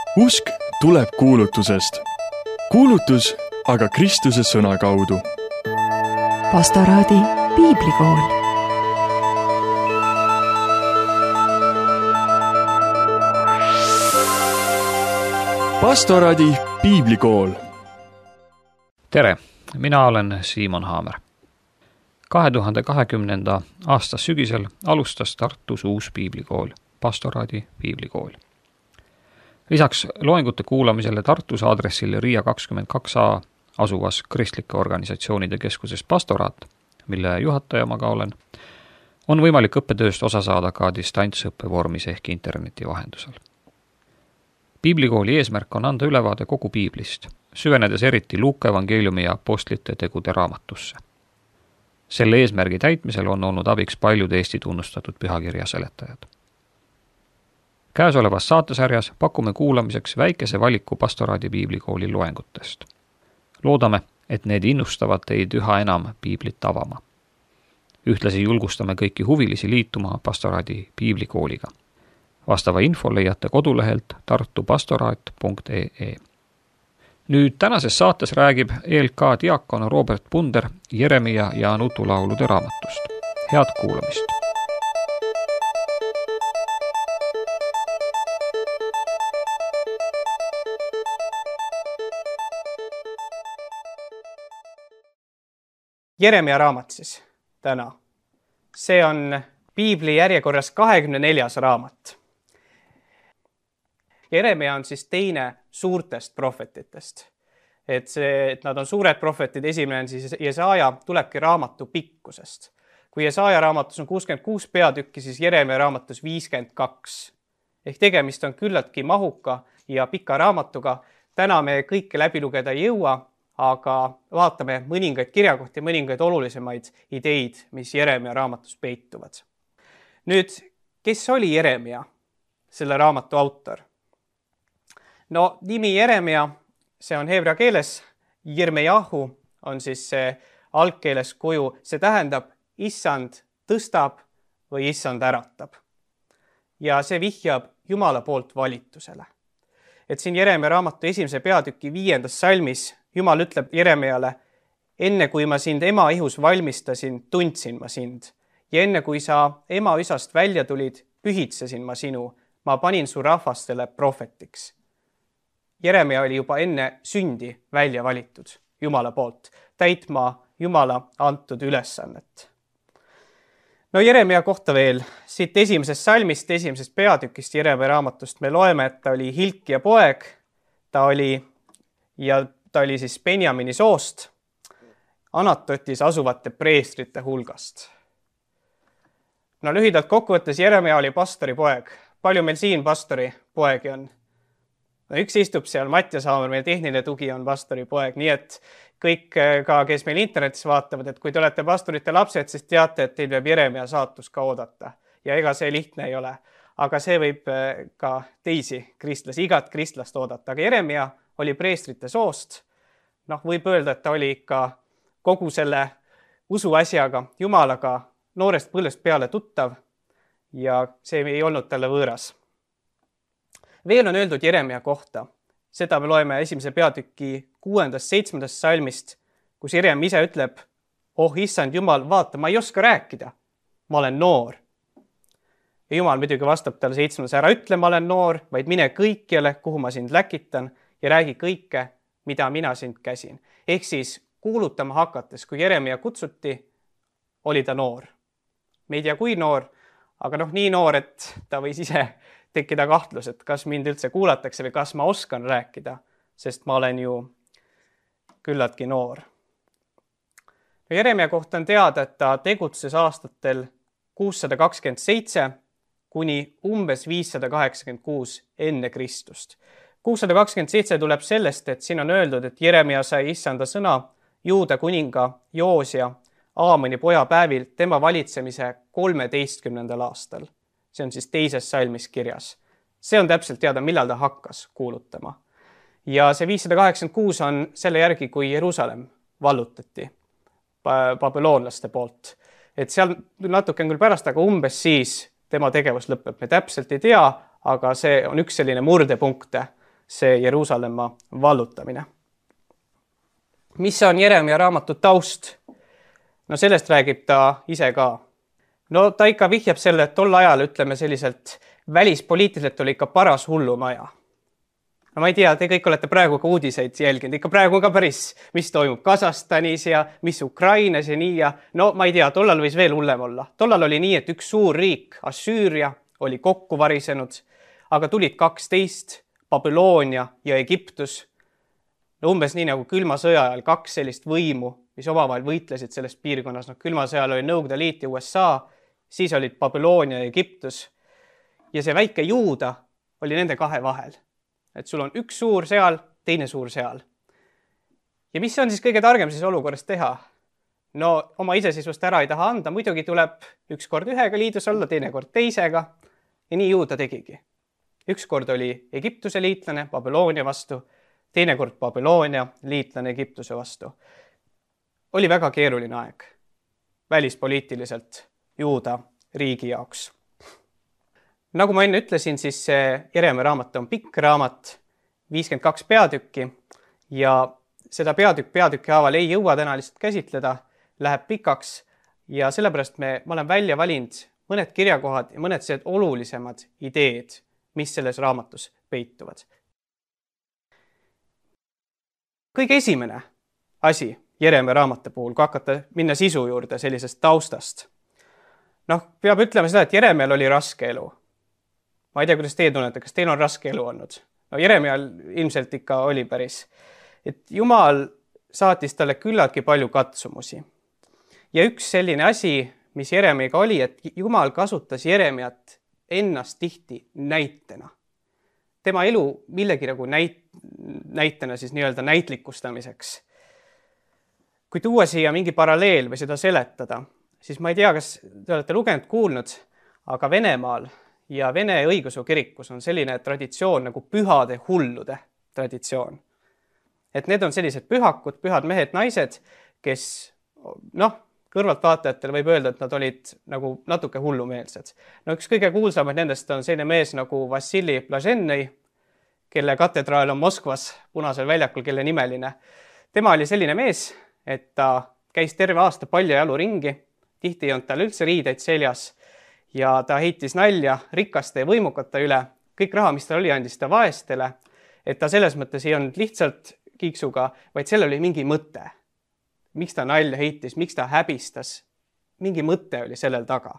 Usk tuleb kuulutusest. Kuulutus aga Kristuse sõna kaudu. Pastoraadi piiblikool. Pastoraadi piiblikool. Tere, mina olen Siimon Haamer. 2020. aasta sügisel alustas Tartus uus piiblikool, Pastoraadi piiblikool. Lisaks loengute kuulamisele Tartus aadressil Riia 22a asuvas kristlike organisatsioonide keskuses Pastoraat, mille juhataja ma ka olen, on võimalik õppetööst osa saada ka distantsõppe vormis ehk interneti vahendusel. Piiblikooli eesmärk on anda ülevaade kogu piiblist, süvenedes eriti Luuka evangeeliumi ja apostlite tegude raamatusse. Selle eesmärgi täitmisel on olnud abiks paljud Eesti tunnustatud pühakirja seletajad. Käesolevas saatesarjas pakume kuulamiseks väikese valiku Pastoraadi piiblikooli loengutest. Loodame, et need innustavad teid üha enam piiblit avama. Ühtlasi julgustame kõiki huvilisi liituma Pastoraadi piiblikooliga. Vastava info leiate kodulehelt tartupastoraat.ee. Nüüd tänases saates räägib ELK diakon Robert Punder Jeremia ja nutulaulude raamatust. Head kuulamist! Jeremia raamat siis täna. See on piibli järjekorras 24. raamat. Jeremia on siis teine suurtest prohvetitest. Et nad on suured prohvetid, esimene on siis Jesaja, tulebki raamatu pikkusest. Kui Jesaja raamatus on 66 peatükki, siis Jeremia raamatus 52. Ehk tegemist on küllaltki mahuka ja pika raamatuga. Täna me kõike läbi lugeda ei jõua, aga vaatame mõningaid kirjakohti, mõningaid olulisemaid ideid, mis Jeremia raamatus peituvad. Nüüd, kes oli Jeremia, selle raamatu autor? No nimi Jeremia, see on heebrea keeles, Jirmejahu on siis see algkeeles kuju, see tähendab issand tõstab või issand äratab. Ja see vihjab Jumala poolt valitusele. Et siin Jeremia raamatu 1. peatüki 5. salmis Jumal ütleb Jeremiale, enne kui ma sind ema ihus valmistasin, tundsin ma sind. Ja enne kui sa ema üsast välja tulid, pühitsesin ma sinu. Ma panin su rahvastele prohvetiks. Jeremia oli juba enne sündi välja valitud Jumala poolt, täitma Jumala antud ülesannet. No Jeremia kohta veel. Siit 1. salmist, 1. peatükist Jeremia raamatust me loeme, et ta oli Hilkia poeg, ta oli siis Benjamini soost, Anatotis asuvate preestrite hulgast. No lühidalt kokkuvõttes Jeremia oli pastori poeg. Palju meil siin pastori poegi on? No üks istub seal, Mattias Haamer, meil tehniline tugi on pastori poeg, nii et kõik ka, kes meil internetis vaatavad, et kui te olete pastorite lapsed, siis teate, et teil peab Jeremia saatus ka oodata. Ja ega see lihtne ei ole, aga see võib ka teisi kristlasi, igat kristlast oodata. Aga Jeremia oli preestrite soost. Võib öelda, et ta oli ikka kogu selle usu asjaga, Jumalaga noorest põlvest peale tuttav ja see ei olnud talle võõras. Veel on öeldud Jeremia kohta. Seda me loeme 1. peatüki 6. 7. salmist, kus Jeremia ise ütleb, issand Jumal, vaata, ma ei oska rääkida. Ma olen noor. Ja Jumal muidugi vastab talle 7. ära ütle, ma olen noor, vaid mine kõikjale, kuhu ma sind läkitan ja räägi kõike, mida mina sind käsin. Ehk siis kuulutama hakates, kui Jeremia kutsuti, oli ta noor. Me ei tea, kui noor, aga nii noor, et ta võis ise tekkida kahtlus, et kas mind üldse kuulatakse või kas ma oskan rääkida, sest ma olen ju küllaltki noor. Jeremia kohta on teada, et ta tegutses aastatel 627 kuni umbes 586 enne Kristust. 627 tuleb sellest, et siin on öeldud, et Jeremia sai issanda sõna Juuda kuninga Joosia Aamoni poja päevil tema valitsemise 13. aastal. See on siis 2. salmis kirjas. See on täpselt teada, millal ta hakkas kuulutama. Ja see 586 on selle järgi, kui Jeruusalemm vallutati babüloonlaste poolt. Et seal natuke on küll pärast, aga umbes siis tema tegevus lõpeb. Me täpselt ei tea, aga see on üks selline murdepunkt see Jeruusalemma vallutamine. Mis on Jeremia raamatu taust? No sellest räägib ta ise ka. No ta ikka vihjab selle, et tol ajal, ütleme selliselt, välispoliitiliselt oli ikka paras hullumaja. No ma ei tea, te kõik olete praegu ka uudiseid jälginud, ikka praegu ka päris, mis toimub Kasahstanis ja mis Ukrainas ja nii ja no ma ei tea, tollal võis veel hullem olla. Tollal oli nii, et üks suur riik, Assüüria, oli kokku varisenud, aga tulid 12, Babyloonia ja Egiptus. No umbes nii nagu külma sõja ajal 2 sellist võimu, mis omavahel võitlesid selles piirkonnas. No külma sõja ajal oli Nõukogude Liit ja USA, siis olid Babyloonia ja Egiptus. Ja see väike Juuda oli nende 2 vahel. Et sul on üks suur seal, teine suur seal. Ja mis on siis kõige targem siis olukorras teha? No oma iseseisvust ära ei taha anda, muidugi tuleb üks kord ühega liidus olla, teine kord teisega. Ja nii Juuda tegigi. Üks kord oli Egiptuse liitlane Babyloonia vastu, teine kord Babyloonia liitlane Egiptuse vastu. Oli väga keeruline aeg välispoliitiliselt Juuda riigi jaoks. Nagu ma enne ütlesin, siis Jeremia raamat on pikk raamat, 52 peatükki ja seda peatükki haaval ei jõua täna lihtsalt käsitleda, läheb pikaks ja sellepärast ma olen välja valinud mõned kirjakohad ja mõned sellised olulisemad ideed, mis selles raamatus peituvad. Kõige esimene asi Jeremia raamatu puhul, kui hakata minna sisu juurde sellisest taustast. Peab ütlema seda, et Jeremial oli raske elu. Ma ei tea, kuidas teie tunnete, kas teil on raske elu olnud? No Jeremial ilmselt ikka oli päris. Et Jumal saatis talle küllaltki palju katsumusi. Ja üks selline asi, mis Jeremiaga oli, et Jumal kasutas Jeremiat ennast tihti näitena. Tema elu millegi nagu näitena siis nii-öelda näitlikustamiseks. Kui tuua siia mingi paralleel või seda seletada, siis ma ei tea, kas te olete lugenud, kuulnud, aga Venemaal ja Vene õigeusu kirikus on selline traditsioon nagu pühade hullude traditsioon. Et need on sellised pühakud, pühad mehed, naised, kes kõrvaltvaatajatele võib öelda, et nad olid nagu natuke hullumeelsed. No üks kõige kuulsamaid nendest on selline mees nagu Vassili Blažennõi, kelle katedraal on Moskvas Punasel väljakul, kelle nimeline. Tema oli selline mees, et ta käis terve aasta paljajalu ringi, tihti ei olnud tal üldse riideid seljas ja ta heitis nalja rikaste ja võimukate üle. Kõik raha, mis tal oli, andis ta vaestele, et ta selles mõttes ei olnud lihtsalt kiiksuga, vaid sellel oli mingi mõte. Miks ta nalja heitis, miks ta häbistas, mingi mõte oli sellel taga.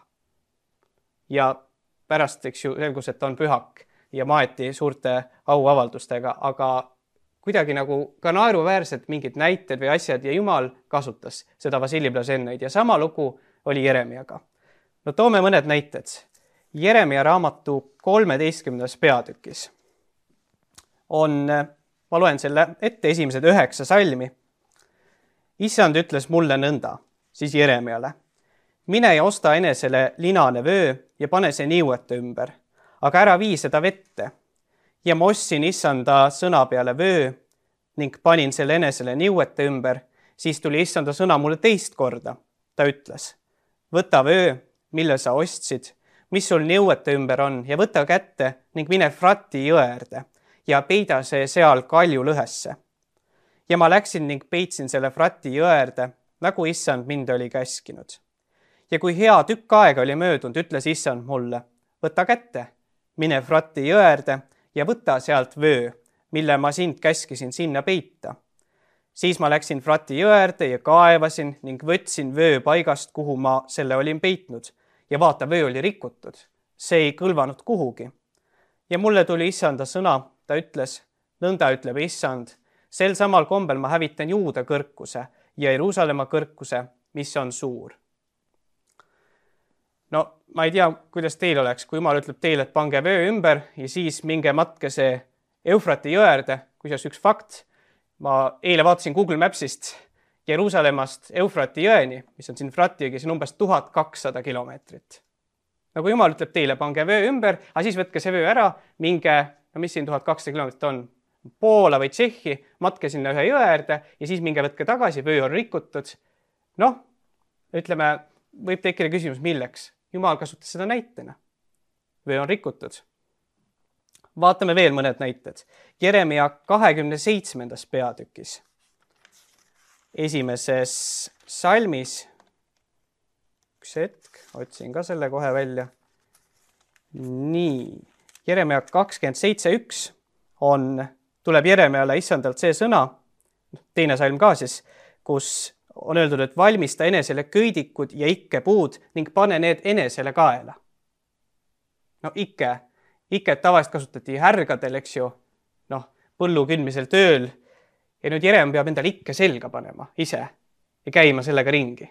Ja pärast selgus, et on pühak ja maeti suurte auavaldustega, aga kuidagi nagu ka naeruväärselt mingid näited või asjad ja Jumal kasutas seda Vassili Blažennõid ja sama lugu oli Jeremiaga. No toome mõned näited. Jeremia raamatu 13. peatükis on, ma loen selle ette esimesed 9 salmi. Issand ütles mulle nõnda, siis Jeremiale. Mine ja osta enesele linane vöö ja pane see niuete ümber, aga ära vii seda vette. Ja ma ostsin issanda sõna peale vöö ning panin selle enesele niuete ümber, siis tuli issanda sõna mulle teist korda. Ta ütles, võta vöö, mille sa ostsid, mis sul niuete ümber on ja võta kätte ning mine Frati jõe äärde ja peida see seal kalju lõhesse. Ja ma läksin ning peitsin selle Frati jõe äärde, nagu issand mind oli käskinud. Ja kui hea tükk aega oli möödunud, ütles issand mulle, võta kätte, mine Frati jõe äärde ja võta sealt vöö, mille ma sind käskisin sinna peita. Siis ma läksin Frati jõe äärde ja kaevasin ning võtsin vöö paigast, kuhu ma selle olin peitnud. Ja vaata, vöö oli rikutud. See ei kõlvanud kuhugi. Ja mulle tuli issanda sõna, ta ütles, nõnda ütleb issand, sel samal kombel ma hävitan Juuda kõrkuse ja Jeruusalemma kõrkuse, mis on suur. No ma ei tea, kuidas teil oleks, kui Jumal ütleb teile, et pange vöö ümber ja siis minge matke see Eufrati jõe äärde, kusjuures üks fakt. Ma eile vaatasin Google Mapsist Jeruusalemmast Eufrati jõeni, mis on siin Frati jõgi, see on umbes 1200 kilomeetrit. Nagu Jumal ütleb teile, pange vöö ümber, aga siis võtke see vöö ära, minge, no mis siin 1200 kilomeetrit on, Poola või Tšehhi, matke sinna ühe jõe äärde ja siis minge võtke tagasi, vöö on rikutud. Noh, ütleme, võib tekkida küsimus, milleks? Jumal kasutas seda näitena. Vöö on rikutud. vaatame veel mõned näited. Jeremia 27. peatükis, esimeses salmis, üks hetk, otsin ka selle kohe välja. Nii, Jeremia 27.1 tuleb Jeremiale issandalt see sõna, teine salm ka siis, kus on öeldud, et valmista enesele köidikud ja ikkepuud ning pane need enesele kaela. No iket tavaliselt kasutati härgadel, eks ju, põllu kündmisel tööl ja nüüd Jeremia peab endale ikke selga panema ise ja käima sellega ringi.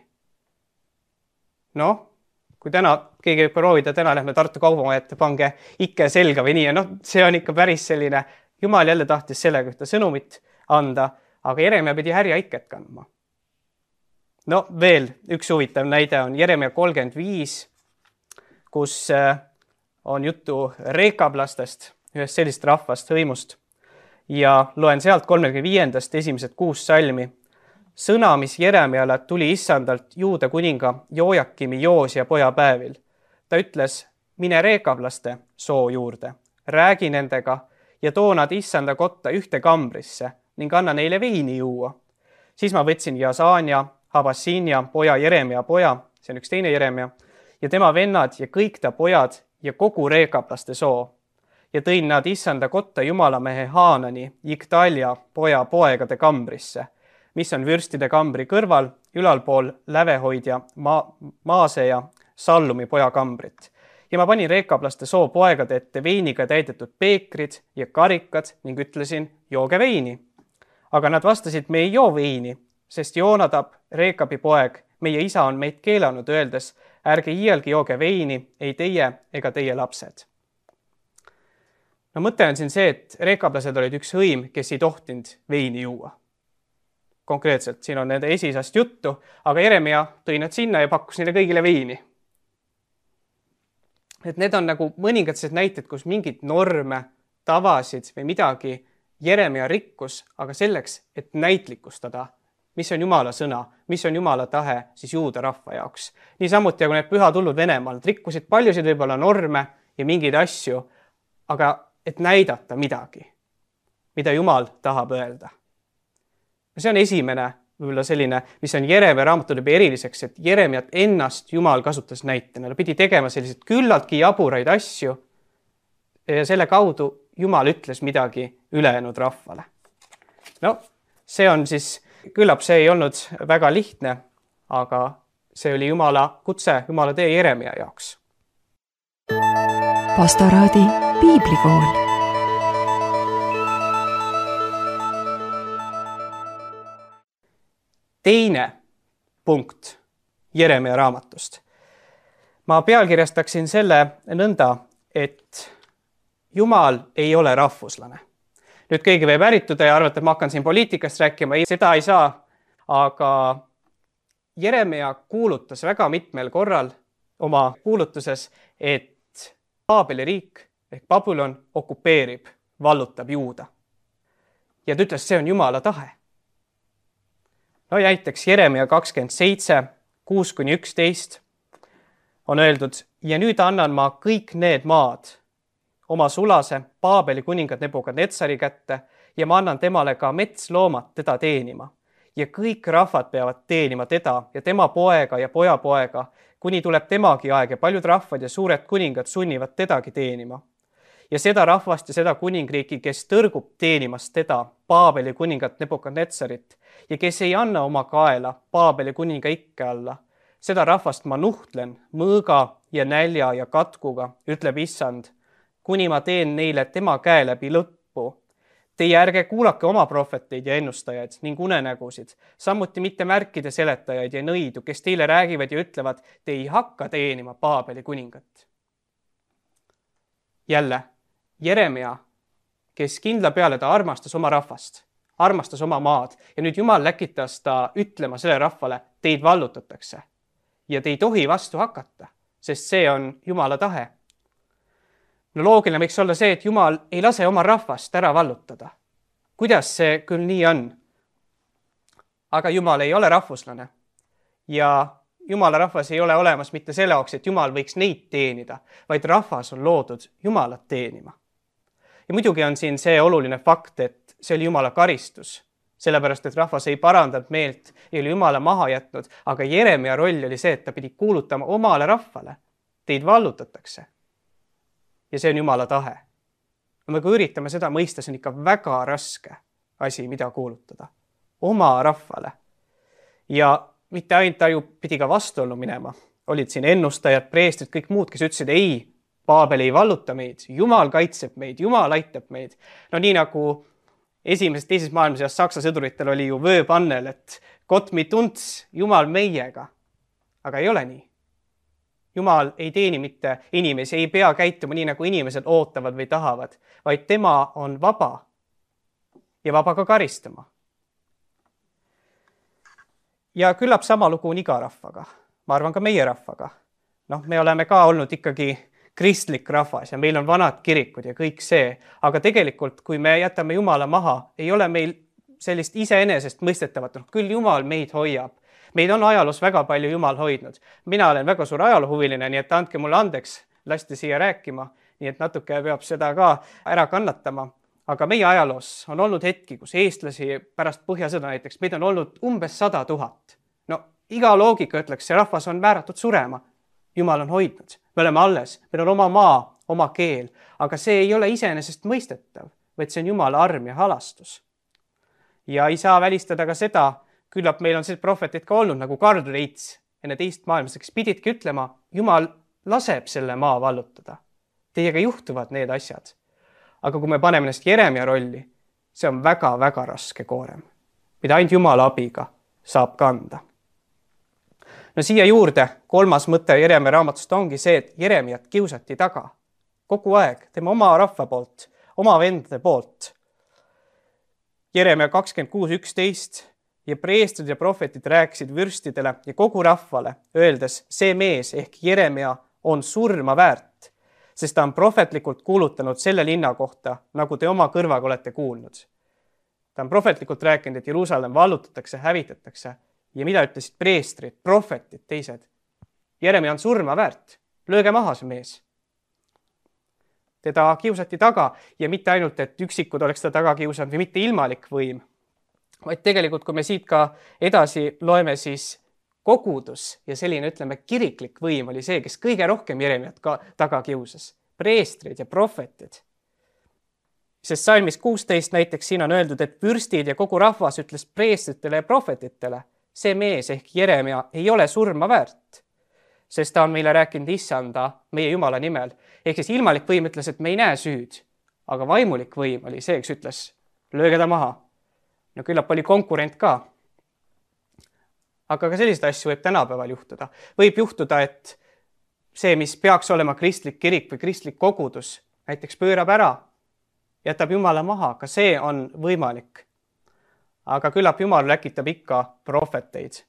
Kui täna keegi võib proovida, täna lähme Tartu kaubamaja ette, pange ikke selga või nii ja see on ikka päris selline, Jumal jälle tahtis sellega ühte sõnumit anda, aga Jeremia pidi härja iket kandma. Veel üks huvitav näide on Jeremia 35, kus on juttu reekablastest, ühest sellist rahvast hõimust ja loen sealt 35. esimesed 6 salmi. Sõna, mis Jeremiale tuli issandalt Juuda kuninga Jojakimi Joosia poja päevil. Ta ütles, mine reekablaste soo juurde, räägi nendega ja too nad issanda kotta ühte kambrisse ning anna neile veini juua. Siis ma võtsin Jasania, Habassinia poja Jeremia poja, see on üks teine Jeremia, ja tema vennad ja kõik ta pojad ja kogu reekablaste soo. Ja tõin nad issanda kotta jumalamehe Haanani, Jiktalja poja poegade kambrisse, mis on vürstide kambri kõrval, ülalpool lävehoidja Maase ja Sallumi poja kambrit. Ja ma panin reekablaste soo poegade ette veiniga täidetud peekrid ja karikad ning ütlesin, jooge veini. Aga nad vastasid, me ei joo veini, sest Joonadab, Reekabi poeg, meie isa on meid keelanud, öeldes, ärge iialgi jooge veini, ei teie ega teie lapsed. Mõte on siin see, et reekablased olid üks hõim, kes ei tohtinud veini juua. Konkreetselt, siin on nende esisast juttu, aga Jeremia tõi nad sinna ja pakkus neile kõigile veini. Et need on nagu mõningatsed näited, kus mingid norme, tavasid või midagi Jeremia rikkus, aga selleks, et näitlikustada, mis on Jumala sõna, mis on Jumala tahe siis juuda rahva jaoks. Niisamuti, kui need pühad hullud Venemaal rikkusid paljusid võib-olla norme ja mingeid asju, aga et näidata midagi, mida Jumal tahab öelda. See on esimene võib-olla selline, mis on Jeremia raamatul juba eriliseks, et Jeremiat ennast Jumal kasutas näitena. Ta pidi tegema sellised küllaltki jaburaid asju ja selle kaudu Jumal ütles midagi ülejäänud rahvale. See on siis, küllap see ei olnud väga lihtne, aga see oli Jumala kutse, Jumala tee Jeremia jaoks. Pastoraadi piiblikool. Teine punkt Jeremia raamatust. Ma pealkirjastaksin selle nõnda, et Jumal ei ole rahvuslane. Nüüd keegi võib ärituda ja arvata, et ma hakkan siin poliitikast rääkima. Ei, seda ei saa, aga Jeremia kuulutas väga mitmel korral oma kuulutuses, et Paabeli riik ehk Babylon okupeerib, vallutab Juuda. Ja ta ütles, see on Jumala tahe. Näiteks Jeremia 27, 6-11 on öeldud, ja nüüd annan ma kõik need maad oma sulase Paabeli kuningat Nebukadnetsari kätte ja ma annan temale ka metsloomad teda teenima. Ja kõik rahvad peavad teenima teda ja tema poega ja pojapoega, kuni tuleb temagi aeg ja paljud rahvad ja suured kuningad sunnivad tedagi teenima. Ja seda rahvast ja seda kuningriiki, kes tõrgub teenimast teda, Paabeli kuningat Nebukadnetsarit, ja kes ei anna oma kaela Paabeli kuninga ikke alla, seda rahvast ma nuhtlen mõõga ja nälja ja katkuga, ütleb issand, kuni ma teen neile tema käe läbi lõppu. Teie ärge kuulake oma prohveteid ja ennustajaid ning unenägusid, samuti mitte märkide seletajaid ja nõidu, kes teile räägivad ja ütlevad, te ei hakka teenima Paabeli kuningat. Jälle, Jeremia, kes kindla peale ta armastas oma rahvast, armastas oma maad ja nüüd Jumal läkitas ta ütlema selle rahvale, teid vallutatakse ja te ei tohi vastu hakata, sest see on Jumala tahe. Loogiline võiks olla see, et Jumal ei lase oma rahvast ära vallutada. Kuidas see küll nii on? Aga Jumal ei ole rahvuslane ja Jumala rahvas ei ole olemas mitte selle jaoks, et Jumal võiks neid teenida, vaid rahvas on loodud Jumalat teenima. Ja muidugi on siin see oluline fakt, et see oli Jumala karistus, sellepärast et rahvas ei parandanud meelt, ei ole Jumala maha jätnud, aga Jeremia roll oli see, et ta pidi kuulutama omale rahvale. Teid vallutatakse. Ja see on Jumala tahe. No kui üritame seda mõista, see on ikka väga raske asi, mida kuulutada. Oma rahvale. Ja mitte ainult ta ju pidi ka vastuollu minema. Olid siin ennustajad, preestrid, kõik muud, kes ütlesid, ei, Paabel ei valluta meid, Jumal kaitseb meid, Jumal aitab meid. No nii nagu esimeses, teises maailmasõjas saksa sõduritel oli ju vööpannel, et Gott mit uns, Jumal meiega. Aga ei ole nii. Jumal ei teeni mitte inimesi, ei pea käituma nii, nagu inimesed ootavad või tahavad, vaid tema on vaba ja vaba ka karistama. Ja küllap sama lugu on iga rahvaga. Ma arvan ka meie rahvaga. Me oleme ka olnud ikkagi kristlik rahvas ja meil on vanad kirikud ja kõik see, aga tegelikult, kui me jätame Jumala maha, ei ole meil sellist iseenesest mõistetavat, küll Jumal meid hoiab. Meid on ajaloos väga palju Jumal hoidnud. Mina olen väga suur ajaloohuviline, nii et andke mulle andeks, lasti siia rääkima, nii et natuke peab seda ka ära kannatama. Aga meie ajaloos on olnud hetki, kus eestlasi pärast Põhjasõda näiteks, meid on olnud umbes 100 000. No iga loogika ütleks, see rahvas on määratud surema. Jumal on hoidnud. Me oleme alles, meil on oma maa, oma keel, aga see ei ole iseenesest mõistetav, vaid see on Jumala arm ja halastus. Ja ei saa välistada ka seda, küllap meil on sellised prohvetid ka olnud, nagu Karl Reits enne teist maailmasõda, kes pididki ütlema, Jumal laseb selle maa vallutada. Teiega juhtuvad need asjad. Aga kui me paneme ennast Jeremia rolli, see on väga-väga raske koorem, mida ainult Jumala abiga saab kanda. No siia juurde 3. mõte Jeremia raamatust ongi see, et Jeremiat kiusati taga. Kogu aeg, tema oma rahva poolt, oma vendade poolt. Jeremia 26:11 ja preestrid ja prohvetid rääkisid vürstidele ja kogu rahvale, öeldes, see mees ehk Jeremia on surma väärt, sest ta on prohvetlikult kuulutanud selle linna kohta, nagu te oma kõrvaga olete kuulnud. Ta on prohvetlikult rääkinud, et Jeruusalemm vallutatakse, hävitatakse. Ja mida ütlesid preestrid, prohvetid, teised? Jeremia on surma väärt. Lööge maha see mees. Teda kiusati taga ja mitte ainult, et üksikud oleks ta taga kiusanud või mitte ilmalik võim, vaid tegelikult, kui me siit ka edasi loeme, siis kogudus ja selline, ütleme, kiriklik võim oli see, kes kõige rohkem Jeremiat ka taga kiusas. Preestrid ja prohvetid. Sest salmis 16 näiteks siin on öeldud, et vürstid ja kogu rahvas ütles preestritele ja prohvetitele, see mees ehk Jeremia ei ole surma väärt, sest ta on meile rääkinud issanda meie Jumala nimel. Ehk siis ilmalik võim ütles, et me ei näe süüd, aga vaimulik võim oli see, kes ütles, lööge ta maha. No küllap oli konkurent ka. Aga ka selliseid asju võib tänapäeval juhtuda. Võib juhtuda, et see, mis peaks olema kristlik kirik või kristlik kogudus, näiteks pöörab ära, jätab Jumala maha, ka see on võimalik. Aga küllap Jumal läkitab ikka prohveteid,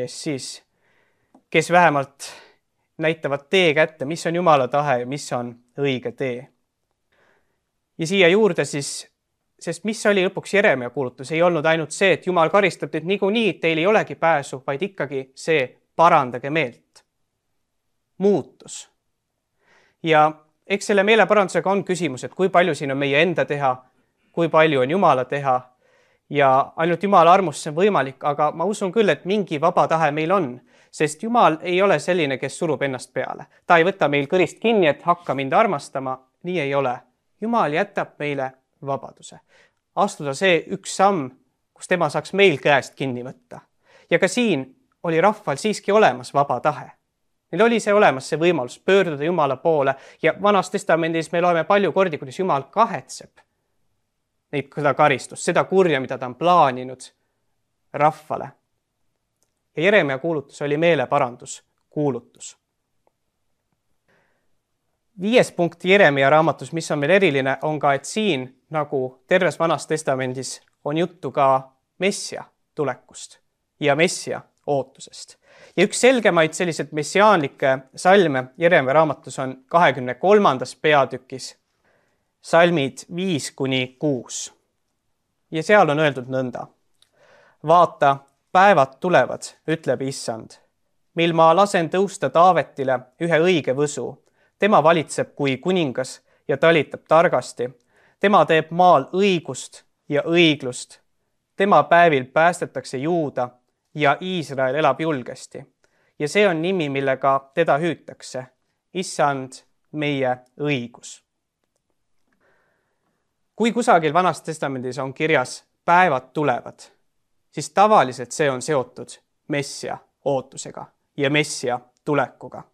kes vähemalt näitavad tee kätte, mis on Jumala tahe ja mis on õige tee. Ja siia juurde siis, sest mis oli lõpuks Jeremia kuulutus, ei olnud ainult see, et Jumal karistab teid niikuinii, teil ei olegi pääsu, vaid ikkagi see parandage meelt. Muutus. Ja eks selle meeleparandusega on küsimus, et kui palju siin on meie enda teha, kui palju on Jumala teha ja ainult Jumala armust see on võimalik, aga ma usun küll, et mingi vaba tahe meil on, sest Jumal ei ole selline, kes surub ennast peale. Ta ei võta meil kõrist kinni, et hakka mind armastama, nii ei ole. Jumal jätab meile vabaduse. Astuda see üks samm, kus tema saaks meil käest kinni võtta. Ja ka siin oli rahval siiski olemas vaba tahe. Neil oli see olemas, see võimalus pöörduda Jumala poole ja Vanas Testamendis me loeme palju kordi, kuidas Jumal kahetseb seda karistust, seda kurja, mida ta on plaaninud rahvale. Ja Jeremia kuulutus oli meeleparandus, kuulutus. 5. punkt Jeremia raamatus, mis on meil eriline, on ka, et siin, nagu terves Vanas Testamendis, on juttu ka Messia tulekust ja Messia ootusest. Ja üks selgemaid sellised messiaanlikke salme Jeremia raamatus on 23. peatükis, salmid 5-6. Ja seal on öeldud nõnda. Vaata, päevad tulevad, ütleb issand, mil ma lasen tõusta Taavetile ühe õige võsu. Tema valitseb kui kuningas ja talitab targasti. tema teeb maal õigust ja õiglust. Tema päevil päästetakse Juuda ja Iisrael elab julgesti. Ja see on nimi, millega teda hüütakse. Issand, meie õigus. Kui kusagil Vanas Testamendis on kirjas päevad tulevad, siis tavaliselt see on seotud Messia ootusega ja Messia tulekuga.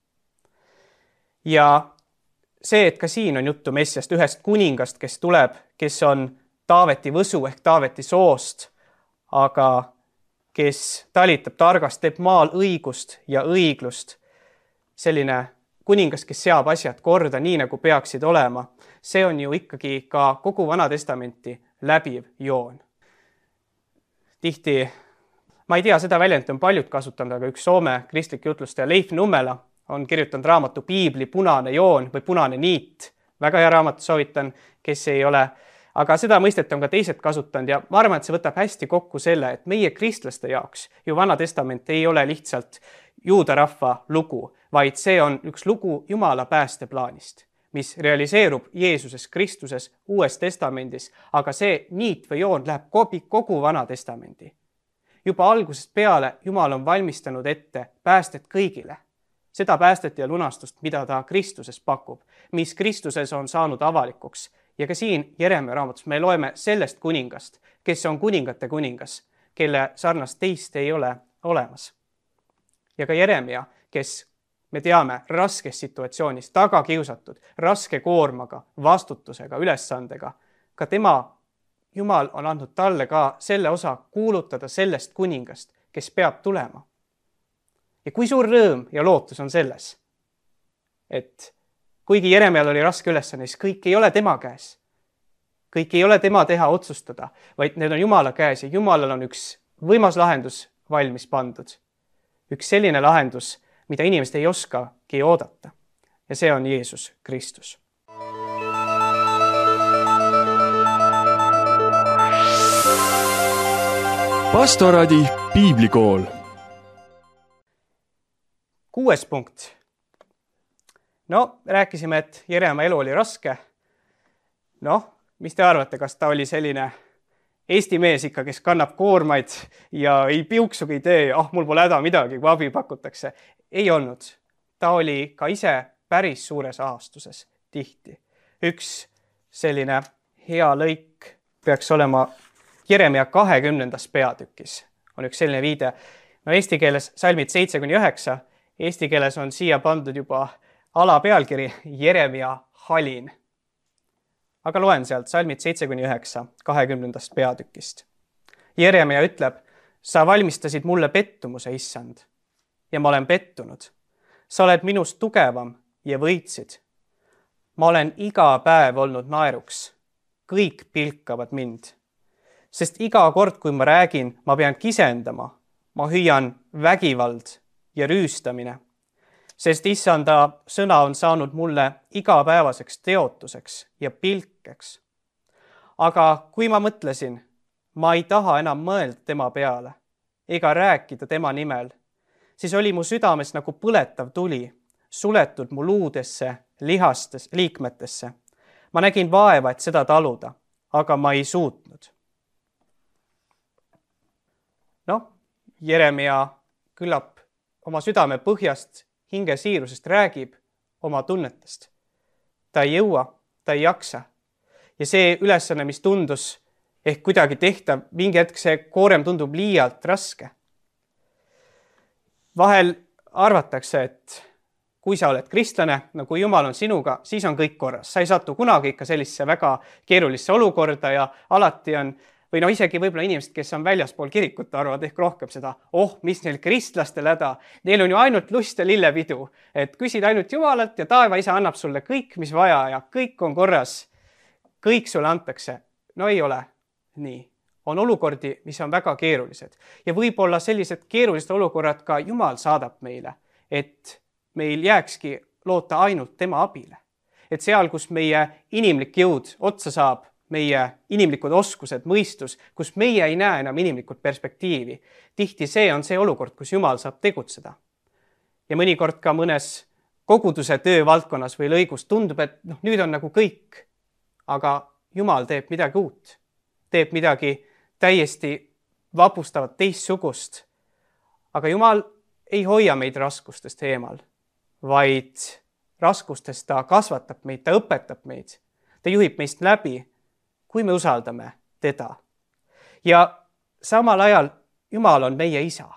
Ja see, et ka siin on juttu Messiast, ühest kuningast, kes tuleb, kes on Taaveti võsu ehk Taaveti soost, aga kes talitab targast, teeb maal õigust ja õiglust. Selline kuningas, kes seab asjad korda nii, nagu peaksid olema. See on ju ikkagi ka kogu Vana Testamenti läbiv joon. Tihti, ma ei tea, seda väljendit on paljud kasutanud, aga üks Soome kristlik jutlustaja Leif Nummela on kirjutanud raamatu Piibli punane joon või punane niit. Väga hea raamat, soovitan, kes ei ole. Aga seda mõistet on ka teised kasutanud ja ma arvan, et see võtab hästi kokku selle, et meie kristlaste jaoks ju Vana Testament ei ole lihtsalt juuda rahva lugu, vaid see on üks lugu Jumala päästeplaanist, mis realiseerub Jeesuses Kristuses Uues Testamendis, aga see niit või joon läheb kogu Vana Testamendi. Juba algusest peale Jumal on valmistanud ette päästet kõigile. Seda päästet ja lunastust, mida ta Kristuses pakub, mis Kristuses on saanud avalikuks. Ja ka siin Jeremia raamatus me loeme sellest kuningast, kes on kuningate kuningas, kelle sarnast teist ei ole olemas. Ja ka Jeremia, kes me teame raskes situatsioonis, tagakiusatud, raske koormaga, vastutusega, ülesandega, ka tema, Jumal on andnud talle ka selle osa kuulutada sellest kuningast, kes peab tulema. Ja kui suur rõõm ja lootus on selles, et kuigi Jeremial oli raske ülesanne, siis kõik ei ole tema käes. Kõik ei ole tema teha otsustada, vaid need on Jumala käes ja Jumalal on üks võimas lahendus valmis pandud. Üks selline lahendus, mida inimesed ei oskagi oodata. Ja see on Jeesus Kristus. Pastoradi piiblikool. 6. punkt. No, rääkisime, et Jeremia elu oli raske. Mis te arvate, kas ta oli selline Eesti mees ikka, kes kannab koormaid ja ei piuksugi ei tee, mul pole häda midagi, kui abi pakutakse. Ei olnud. Ta oli ka ise päris suures ahastuses tihti. Üks selline hea lõik peaks olema Jeremia 20. peatükis. On üks selline viide. Eesti keeles salmid 7-9. Eesti keeles on siia pandud juba alapealkiri Jeremia halin. Aga loen sealt salmid 7-9, 20. peatükist. Jeremia ütleb, sa valmistasid mulle pettumuse, issand, ja ma olen pettunud. Sa oled minust tugevam ja võitsid. Ma olen iga päev olnud naeruks. Kõik pilkavad mind. Sest iga kord, kui ma räägin, ma pean kisendama. Ma hüüan vägivald ja rüüstamine. Sest issanda sõna on saanud mulle igapäevaseks teotuseks ja pilkeks. Aga kui ma mõtlesin, ma ei taha enam mõelda tema peale ega rääkida tema nimel, siis oli mu südames nagu põletav tuli, suletud mu luudesse, lihastes, liikmetesse. Ma nägin vaeva, et seda taluda, aga ma ei suutnud. Jeremia küllap oma südame põhjast hinge siirusest räägib oma tunnetest. Ta ei jõua, ta ei jaksa. Ja see ülesanne, mis tundus ehk kuidagi tehtav, mingi hetk see koorem tundub liialt raske. Vahel arvatakse, et kui sa oled kristlane, kui Jumal on sinuga, siis on kõik korras. Sa ei satu kunagi ikka sellisesse väga keerulisse olukorda ja alati on, või isegi võib-olla inimesed, kes on väljaspool kirikut, arvavad ehk rohkem seda, mis neil kristlastel häda. Neil on ju ainult lust ja lillepidu, et küsid ainult Jumalalt ja taeva isa annab sulle kõik, mis vaja ja kõik on korras. Kõik sulle antakse. No ei ole nii. On olukordi, mis on väga keerulised. Ja võib-olla sellised keerulised olukorrad ka Jumal saadab meile, et meil jääkski loota ainult tema abile. Et seal, kus meie inimlik jõud otsa saab, meie inimlikud oskused, mõistus, kus meie ei näe enam inimlikult perspektiivi. Tihti see on see olukord, kus Jumal saab tegutseda. Ja mõnikord ka mõnes koguduse töövaldkonnas või lõigus tundub, et nüüd on nagu kõik. Aga Jumal teeb midagi uut, teeb midagi täiesti vapustavat teistsugust. Aga Jumal ei hoia meid raskustest eemal, vaid raskustest ta kasvatab meid, ta õpetab meid, ta juhib meist läbi, kui me usaldame teda. Ja samal ajal Jumal on meie isa.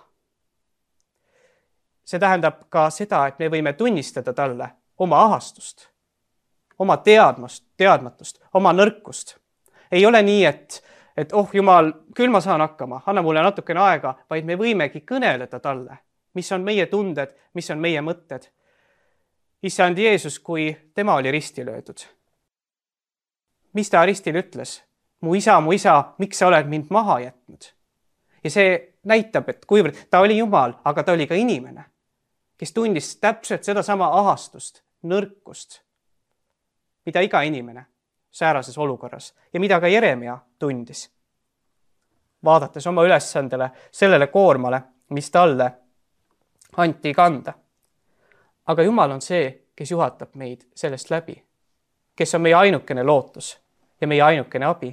See tähendab ka seda, et me võime tunnistada talle oma ahastust, oma teadmatust, oma nõrkust. Ei ole nii, et oh Jumal, küll ma saan hakkama, anna mulle natukene aega, vaid me võimegi kõneleda talle, mis on meie tunded, mis on meie mõtted. Issand Jeesus, kui tema oli risti löödud. Mis ta ristil ütles? Mu isa, miks sa oled mind maha jätnud? Ja see näitab, et kuivõrd ta oli Jumal, aga ta oli ka inimene, kes tundis täpselt sedasama ahastust, nõrkust, mida iga inimene säärases olukorras ja mida ka Jeremia tundis. Vaadates oma ülesandele, sellele koormale, mis talle anti kanda. Aga Jumal on see, kes juhatab meid sellest läbi, kes on meie ainukene lootus ja meie ainukene abi.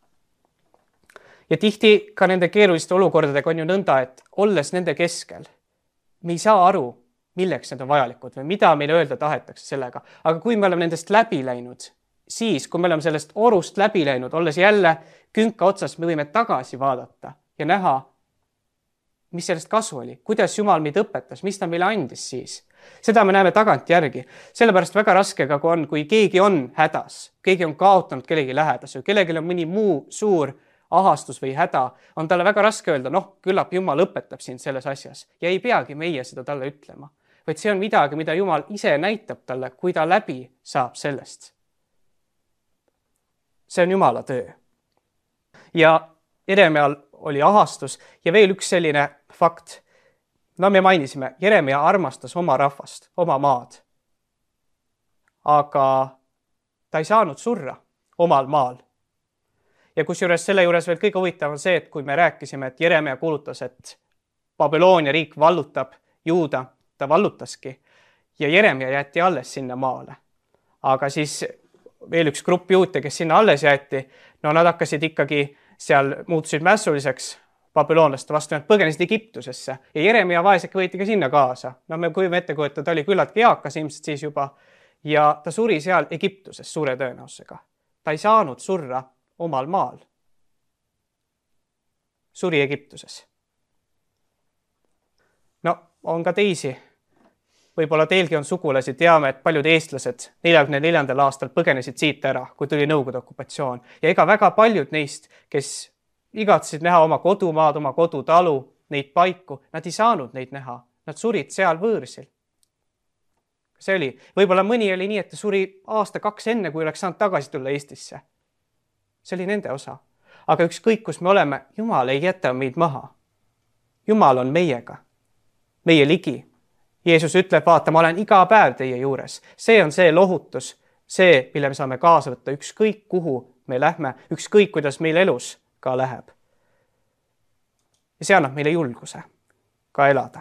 Ja tihti ka nende keeruliste olukordadega on ju nõnda, et olles nende keskel, me ei saa aru, milleks need on vajalikud või mida meile öelda tahetakse sellega. Aga kui me oleme nendest läbi läinud, siis kui me oleme sellest orust läbi läinud, olles jälle künka otsas, me võime tagasi vaadata ja näha, mis sellest kasu oli, kuidas Jumal meid õpetas, mis ta meile andis siis. Seda me näeme tagant järgi. Sellepärast väga raske ka kui keegi on hädas, keegi on kaotanud kellegi lähedase või kellelgi on mõni muu suur ahastus või häda, on talle väga raske öelda, küllap Jumal õpetab sind selles asjas ja ei peagi meie seda talle ütlema, vaid see on midagi, mida Jumal ise näitab talle, kui ta läbi saab sellest. See on Jumala töö. Ja Jeremial oli ahastus ja veel üks selline fakt. Me mainisime, Jeremia armastas oma rahvast, oma maad. Aga ta ei saanud surra omal maal. Ja kusjuures selle juures veel kõige huvitav on see, et kui me rääkisime, et Jeremia kuulutas, et Babyloonia riik vallutab Juuda, ta vallutaski ja Jeremia jäeti alles sinna maale. Aga siis veel üks grupp juute, kes sinna alles jäeti, nad hakkasid ikkagi seal, muutusid mässuliseks babüloonlaste vastu, nad põgenesid Egiptusesse ja Jeremia vaeseke võeti ka sinna kaasa. Me võime ette kujutada, ta oli küllaltki eakas ilmselt siis juba ja ta suri seal Egiptuses suure tõenäosusega. Ta ei saanud surra omal maal. Suri Egiptuses. On ka teisi. Võib-olla teilgi on sugulasi, teame, et paljud eestlased 44. aastal põgenesid siit ära, kui tuli Nõukogude okupatsioon. Ja ega väga paljud neist, kes igatsesid näha oma kodumaad, oma kodutalu, neid paiku, nad ei saanud neid näha. Nad surid seal võõrsil. See oli. Võib-olla mõni oli nii, et ta suri aasta-kaks enne, kui oleks saanud tagasi tulla Eestisse. See oli nende osa. Aga ükskõik, kus me oleme, Jumal ei jäta meid maha. Jumal on meiega, meie ligi. Jeesus ütleb, vaata, ma olen iga päev teie juures. See on see lohutus, see, mille me saame kaasa võtta ükskõik, kuhu me lähme, ükskõik, kuidas meil elus ka läheb. Ja see annab meile julguse ka elada.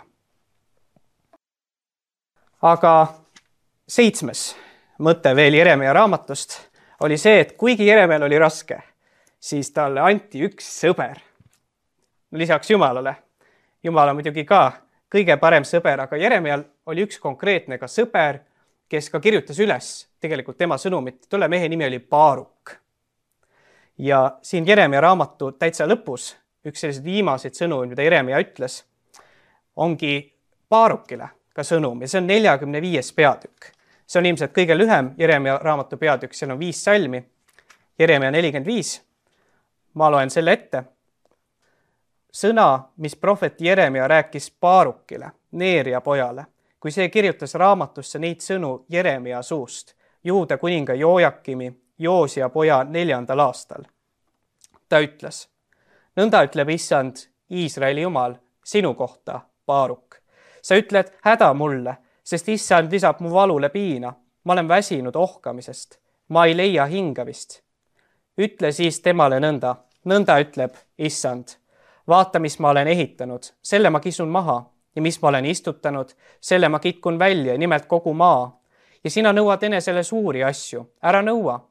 Aga 7. mõte veel Jeremia raamatust oli see, et kuigi Jeremial oli raske, siis talle anti üks sõber. Lisaks Jumalale. Jumal on muidugi ka kõige parem sõber, aga Jeremial oli üks konkreetne ka sõber, kes ka kirjutas üles tegelikult tema sõnumit. Tolle mehe nimi oli Baaruk. Ja siin Jeremia raamatu täitsa lõpus, üks sellised viimaseid sõnu, mida Jeremia ütles, ongi Baarukile ka sõnum ja see on 45. peatükk. See on ilmselt kõige lühem Jeremia raamatu peatükk, seal on 5 salmi. Jeremia 45. Ma loen selle ette. Sõna, mis prohvet Jeremia rääkis Baarukile, Neeria pojale, kui see kirjutas raamatusse neid sõnu Jeremia suust, Juuda kuninga Jojakimi, Joosia poja 4. aastal. Ta ütles, nõnda ütleb Issand, Iisraeli Jumal, sinu kohta, Baaruk. Sa ütled häda mulle, sest Issand lisab mu valule piina. Ma olen väsinud ohkamisest. Ma ei leia hingavist. Ütle siis temale nõnda ütleb Issand. Vaata, mis ma olen ehitanud, selle ma kisun maha ja mis ma olen istutanud, selle ma kitkun välja, nimelt kogu maa. Ja sina nõuad enesele suuri asju, ära nõua.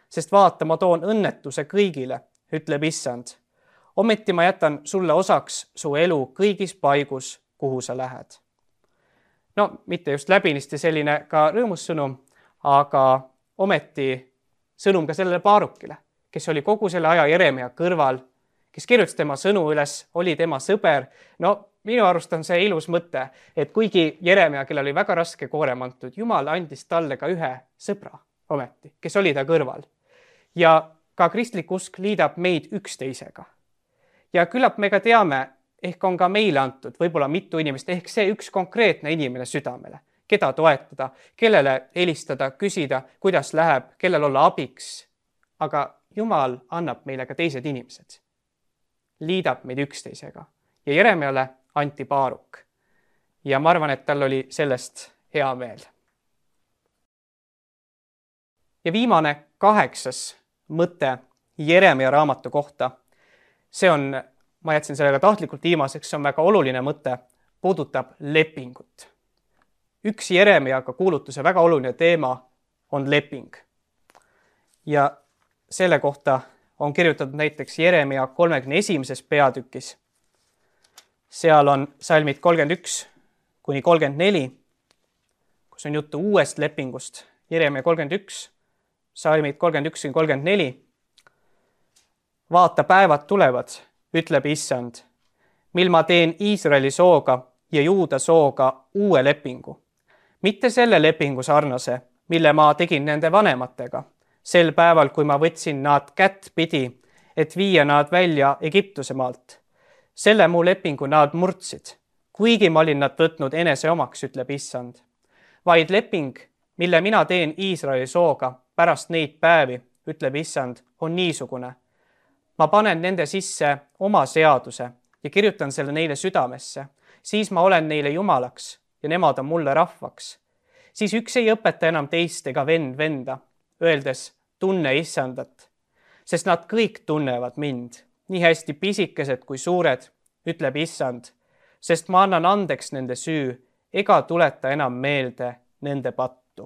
sest vaata, ma toon õnnetuse kõigile, ütleb Issand. Ometi ma jätan sulle osaks su elu kõigis paigus, kuhu sa lähed. No mitte just läbinisti selline ka rõõmus sõnum, aga ometi sõnum ka sellele paarukile, kes oli kogu selle aja Jeremia kõrval, kes kirjutas tema sõnu üles, oli tema sõber. No minu arust on see ilus mõte, et kuigi Jeremia, kellel oli väga raske koorem antud, Jumal andis talle ka ühe sõbra ometi, kes oli ta kõrval. Ja ka kristlik usk liidab meid üksteisega. Ja küllap me ka teame, ehk on ka meile antud võib-olla mitu inimest, ehk see üks konkreetne inimene südamele, keda toetada, kellele helistada, küsida, kuidas läheb, kellel olla abiks. Aga Jumal annab meile ka teised inimesed. Liidab meid üksteisega ja Jeremiale anti paaruk. Ja ma arvan, et tal oli sellest hea meel. Ja viimane 8. mõte Jeremia raamatu kohta. See on, ma jätsin sellega tahtlikult viimaseks, see on väga oluline mõte, puudutab lepingut. Üks Jeremiaga kuulutuse väga oluline teema on leping. Ja selle kohta on kirjutatud näiteks Jeremia 31. peatükis. Seal on salmid 31 kuni 34, kus on juttu uuest lepingust. Jeremia 31, salmid 31 kuni 34. Vaata, päevad tulevad, ütleb Issand, mil ma teen Iisraeli sooga ja Juuda sooga uue lepingu. Mitte selle lepingu sarnase, mille ma tegin nende vanematega, sel päeval, kui ma võtsin nad kätt pidi, et viia nad välja Egiptuse maalt. Selle mu lepingu nad murdsid, kuigi ma olin nad võtnud enese omaks, ütleb Issand. Vaid leping, mille mina teen Iisraeli sooga pärast neid päevi, ütleb Issand, on niisugune. Ma panen nende sisse oma seaduse ja kirjutan selle neile südamesse. Siis ma olen neile jumalaks ja nemad on mulle rahvaks. Siis üks ei õpeta enam teist ega venda, öeldes tunne Issandat. Sest nad kõik tunnevad mind, nii hästi pisikesed kui suured, ütleb Issand, sest ma annan andeks nende süü ega tuleta enam meelde nende pattu.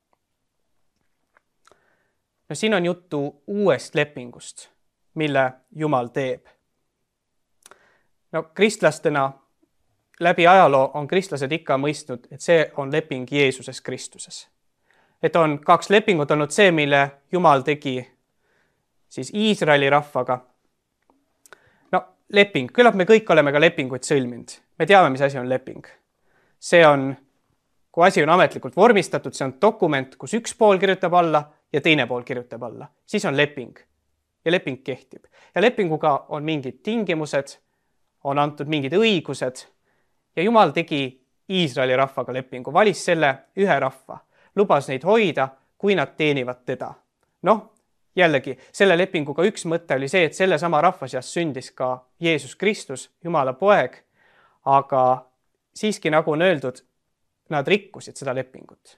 No siin on juttu uuest lepingust, mille Jumal teeb. No kristlastena läbi ajaloo on kristlased ikka mõistnud, et see on leping Jeesuses Kristuses. Et on 2 lepingut olnud see, mille Jumal tegi siis Iisraeli rahvaga. No leping, küllap me kõik oleme ka lepinguid sõlminud. Me teame, mis asi on leping. See on, kui asi on ametlikult vormistatud, see on dokument, kus üks pool kirjutab alla ja teine pool kirjutab alla. Siis on leping ja leping kehtib. Ja lepinguga on mingid tingimused, on antud mingid õigused ja Jumal tegi Iisraeli rahvaga lepingu, valis selle ühe rahva, lubas neid hoida, kui nad teenivad teda. Noh, jällegi, selle lepinguga üks mõte oli see, et selle sama rahva seas sündis ka Jeesus Kristus, Jumala poeg, aga siiski, nagu on öeldud, nad rikkusid seda lepingut.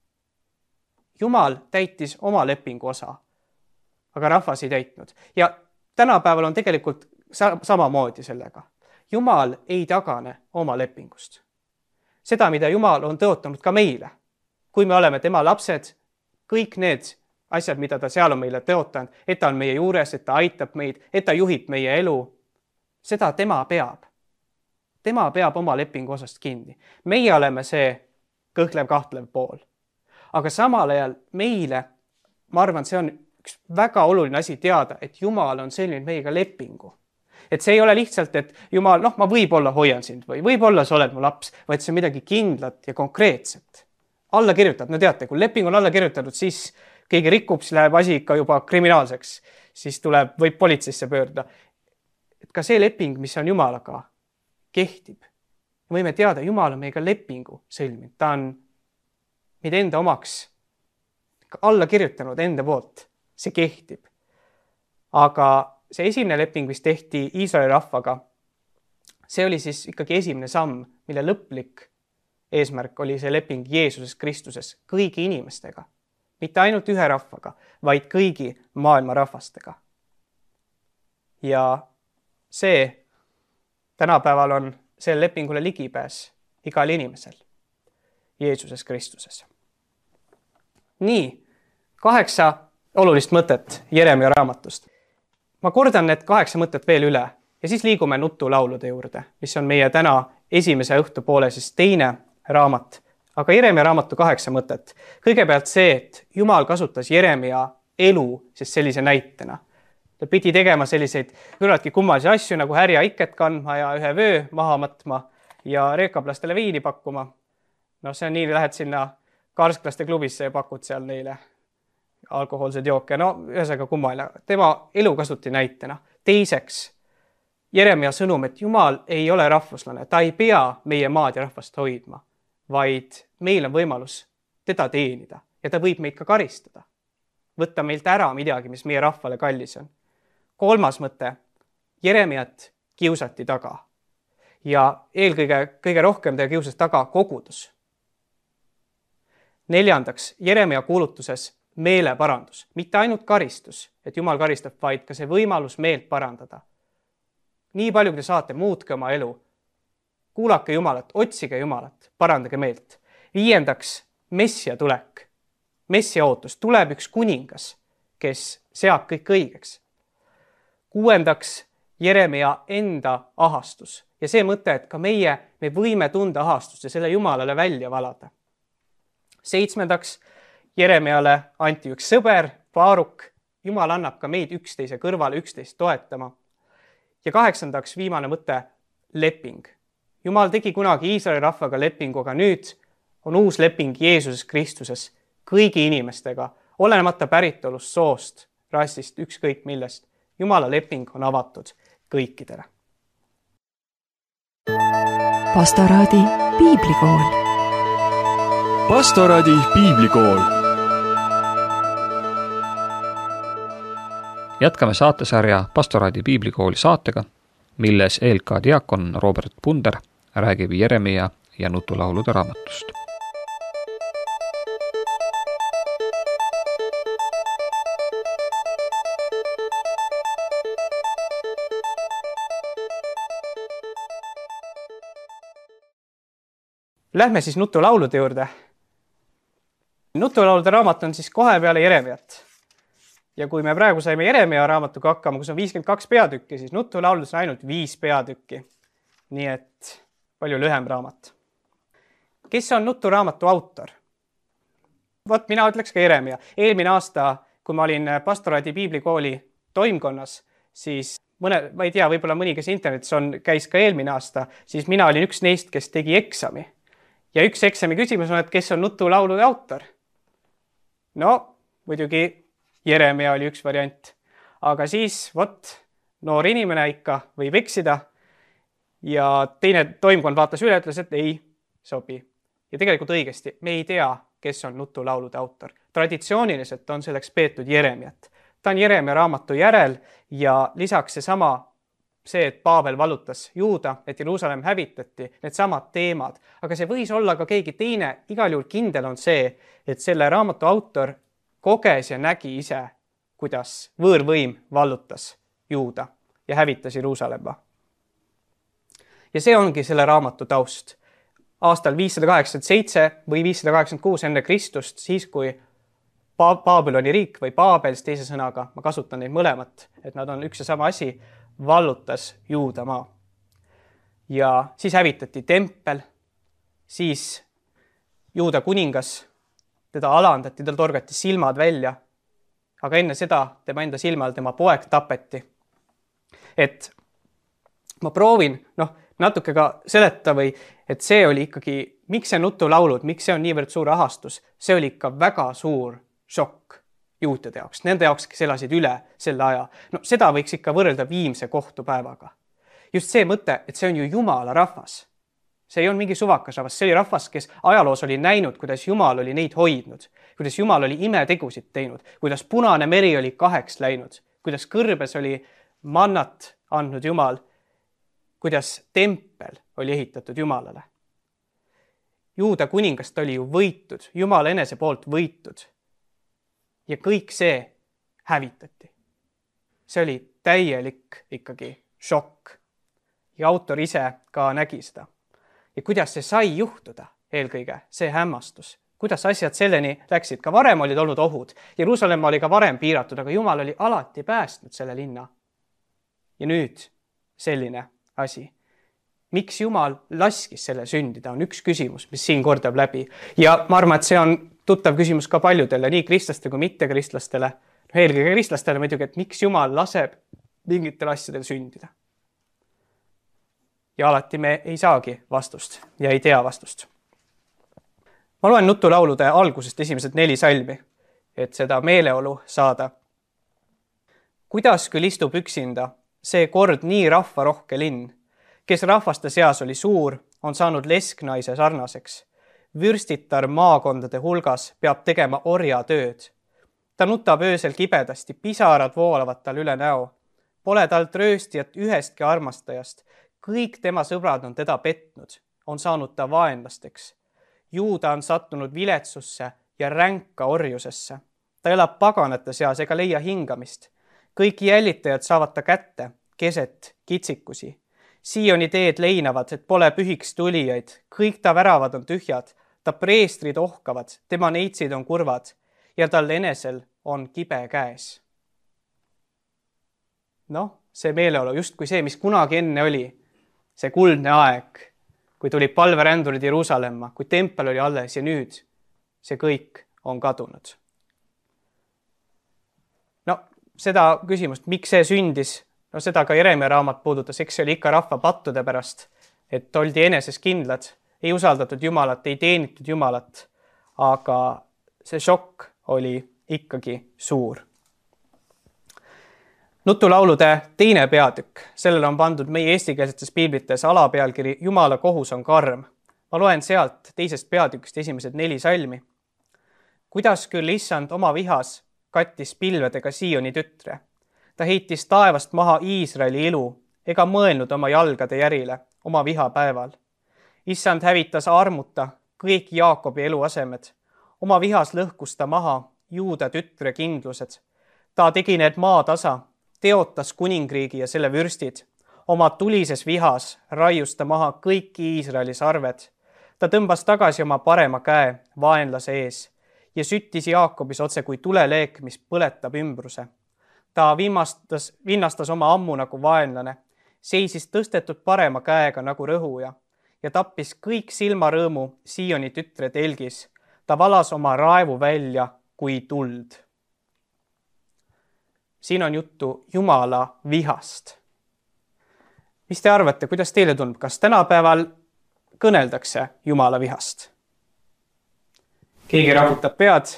Jumal täitis oma lepingu osa, aga rahvas ei täitnud. Ja tänapäeval on tegelikult samamoodi sellega. Jumal ei tagane oma lepingust. Seda, mida Jumal on tõotanud ka meile. Kui me oleme tema lapsed, kõik need asjad, mida ta seal on meile tõotanud, et ta on meie juures, et ta aitab meid, et ta juhib meie elu, seda tema peab. Tema peab oma lepingu osast kinni. Meie oleme see kõhklev-kahtlev pool. Aga samal ajal meile, ma arvan, see on üks väga oluline asi teada, et Jumal on selline meiega lepingu. Et see ei ole lihtsalt, et Jumal, ma võib-olla hoian sind või võib-olla sa oled mu laps, vaid see on midagi kindlat ja konkreetset. Alla kirjutad, no teate, kui leping on alla kirjutatud, siis keegi rikub, siis läheb asi ikka juba kriminaalseks, siis võib politseisse pöörda. Et ka see leping, mis on Jumalaga, kehtib. Võime teada, Jumal on meiega lepingu sõlminud. Ta on meid enda omaks alla kirjutanud enda poolt. See kehtib. Aga see esimene leping, mis tehti Iisraeli rahvaga, see oli siis ikkagi esimene samm, mille lõplik eesmärk oli see leping Jeesuses Kristuses kõigi inimestega. Mitte ainult ühe rahvaga, vaid kõigi maailma rahvastega. Ja see tänapäeval on selle lepingule ligipääs igal inimesel Jeesuses Kristuses. Nii, 8 olulist mõtet Jeremia raamatust. Ma kordan need 8 mõtet veel üle ja siis liigume nutulaulude juurde, mis on meie täna esimese õhtupoole siis teine raamat. Aga Jeremia raamatu 8 mõtet. Kõigepealt see, et Jumal kasutas Jeremia elu siis sellise näitena. Ta pidi tegema selliseid küllaltki kummalisi asju nagu härja iket kandma ja ühe vöö maha matma ja reekablastele viini pakkuma. No see on nii, lähed sinna karsklaste klubisse ja pakud seal neile alkohoolsed jooke. No ühesõnaga kummaline. Tema elu kasuti näitena. Teiseks, Jeremia sõnum, et Jumal ei ole rahvuslane. Ta ei pea meie maad ja rahvast hoidma, vaid meil on võimalus teda teenida ja ta võib meid ka karistada. Võtta meilt ära midagi, mis meie rahvale kallis on. 3. mõte, Jeremiat kiusati taga ja kõige rohkem ta kiusas taga kogudus. 4. Jeremia kuulutuses meeleparandus, mitte ainult karistus, et Jumal karistab, vaid ka see võimalus meelt parandada. Nii palju, kui te saate, muutke oma elu. Kuulake Jumalat, otsige Jumalat, parandage meelt. 5. Messia tulek, Messia ootus, tuleb üks kuningas, kes seab kõik õigeks. 6. Jeremia enda ahastus ja see mõte, et ka me võime tunda ahastust ja selle Jumalale välja valada. 7. Jeremiale anti üks sõber, Baaruk. Jumal annab ka meid üksteise kõrvale, üksteist toetama. Ja 8. viimane mõte, leping. Jumal tegi kunagi Iisraeli rahvaga lepingu, aga nüüd on uus leping Jeesuses Kristuses kõigi inimestega, olenemata päritolust, soost, rassist, ükskõik millest. Jumala leping on avatud kõikidele. Pastoraadi piiblikool. Pastoraadi piiblikool. Jätkame saatesarja Pastoraadi piiblikooli saatega, milles ELK diakon Robert Punder räägib Jeremia ja nutulaulude raamatust. Lähme siis nutulaulude juurde. Nutulaulude raamat on siis kohe peale Jeremiat. Ja kui me praegu saime Jeremia raamatuga hakkama, kus on 52 peatükki, siis nutulauludes on ainult 5 peatükki. Nii et palju lühem raamat. Kes on nuturaamatu autor? Vot mina ütleks ka Jeremia. Eelmine aasta, kui ma olin Pastoraadi piiblikooli toimkonnas, siis ma ei tea, võib-olla mõni, kes internetis käis ka eelmine aasta, siis mina olin üks neist, kes tegi eksami. Ja üks eksami küsimus on, et kes on nutulaulude autor? No, muidugi Jeremia oli üks variant. Aga siis, noor inimene ikka võib eksida. Ja teine toimkond vaatas üle, ütles, et ei sobi. Ja tegelikult õigesti, me ei tea, kes on nutulaulude autor. Traditsiooniliselt on selleks peetud Jeremiat. Ta on Jeremia raamatu järel ja lisaks see, et Paabel vallutas Juuda, et Jeruusalemm hävitati, need samad teemad. Aga see võis olla ka keegi teine. Igal juhul kindel on see, et selle raamatu autor koges ja nägi ise, kuidas võõrvõim vallutas Juuda ja hävitas Jeruusalemma. Ja see ongi selle raamatu taust. Aastal 587 või 586 enne Kristust, siis kui Babyloni riik või Paabels teise sõnaga, ma kasutan neid mõlemat, et nad on üks ja sama asi, vallutas Juudamaa. Ja siis hävitati tempel, siis Juuda kuningas, teda alandati, tal torgati silmad välja, aga enne seda tema enda silmal tema poeg tapeti. Et ma proovin natuke ka seleta et see oli ikkagi, miks see nutulaulud, miks see on niivõrd suur ahastus, see oli ikka väga suur šokk juutide jaoks, nende jaoks, kes elasid üle selle aja. No seda võiks ikka võrrelda viimse kohtupäevaga. Just see mõte, et see on ju Jumala rahvas. See ei olnud mingi suvakas rahvas, see oli rahvas, kes ajaloos oli näinud, kuidas Jumal oli neid hoidnud, kuidas Jumal oli imetegusid teinud, kuidas Punane meri oli 2 läinud, kuidas kõrbes oli mannat andnud Jumal, kuidas tempel oli ehitatud Jumalale. Juuda kuningast oli ju võitud, Jumal enese poolt võitud. Ja kõik see hävitati. See oli täielik ikkagi šokk. Ja autor ise ka nägi seda. Ja kuidas see sai juhtuda eelkõige, see hämmastus, kuidas asjad selleni läksid. Ka varem olid olnud ohud. Jeruusalemma oli ka varem piiratud, aga Jumal oli alati päästnud selle linna. Ja nüüd selline asi. Miks Jumal laskis selle sündida, on üks küsimus, mis siin kordab läbi. Ja ma arvan, et see on tuttav küsimus ka paljudele, nii kristlastele kui mittekristlastele. Eelkõige kristlastele muidugi, et miks Jumal laseb mingitel asjadel sündida. Ja alati me ei saagi vastust ja ei tea vastust. Ma loen nutulaulude algusest esimesed 4 salmi, et seda meeleolu saada. Kuidas küll istub üksinda see kord nii rahvarohke linn, kes rahvaste seas oli suur, on saanud lesknaise sarnaseks. Vürstitar maakondade hulgas peab tegema orja tööd. Ta nutab öösel kibedasti, pisarad voolavad tal üle näo. Pole talt rööstijat ühestki armastajast. Kõik tema sõbrad on teda petnud, on saanud ta vaenlasteks. Juuda on sattunud viletsusse ja ränka orjusesse. Ta elab paganate seas ega leia hingamist. Kõik jällitajad saavad ta kätte, keset kitsikusi. Sioni teed leinavad, et pole pühiks tulijaid. Kõik ta väravad on tühjad, ta preestrid ohkavad, tema neitsid on kurvad ja tal enesel on kibe käes. See meeleolu, just kui see, mis kunagi enne oli, see kuldne aeg, kui tuli palverändurid Jeruusalemma, kui tempel oli alles ja nüüd see kõik on kadunud. Seda küsimust, miks see sündis, seda ka Jeremia raamat puudutas, eks see oli ikka rahva pattude pärast, et oldi eneses kindlad, ei usaldatud Jumalat, ei teenitud Jumalat, aga see šokk oli ikkagi suur. Nutulaulude 2. peatükk, sellele on pandud meie eestikeelsetes piiblites alapealkiri Jumala kohus on karm. Ma loen sealt 2. peatükist esimesed 4 salmi. Kuidas küll issand oma vihas kattis pilvedega Sioni tütre. Ta heitis taevast maha Iisraeli ilu ega mõelnud oma jalgade järile oma vihapäeval. Issand hävitas armuta kõik Jaakobi eluasemed. Oma vihas lõhkus ta maha Juuda tütre kindlused. Ta tegi need maatasa, teotas kuningriigi ja selle vürstid. Oma tulises vihas raius ta maha kõik Iisraeli sarved. Ta tõmbas tagasi oma parema käe vaenlase ees ja süttis Jaakobis otse kui tuleleek, mis põletab ümbruse. Ta vinnastas oma ammu nagu vaenlane, seisis tõstetud parema käega nagu rõhuja ja tappis kõik silmarõõmu Sioni tütre telgis. Ta valas oma raevu välja kui tuld. Siin on juttu Jumala vihast. Mis te arvate, kuidas teile tundub, kas tänapäeval kõneldakse Jumala vihast? Keegi raputab pead?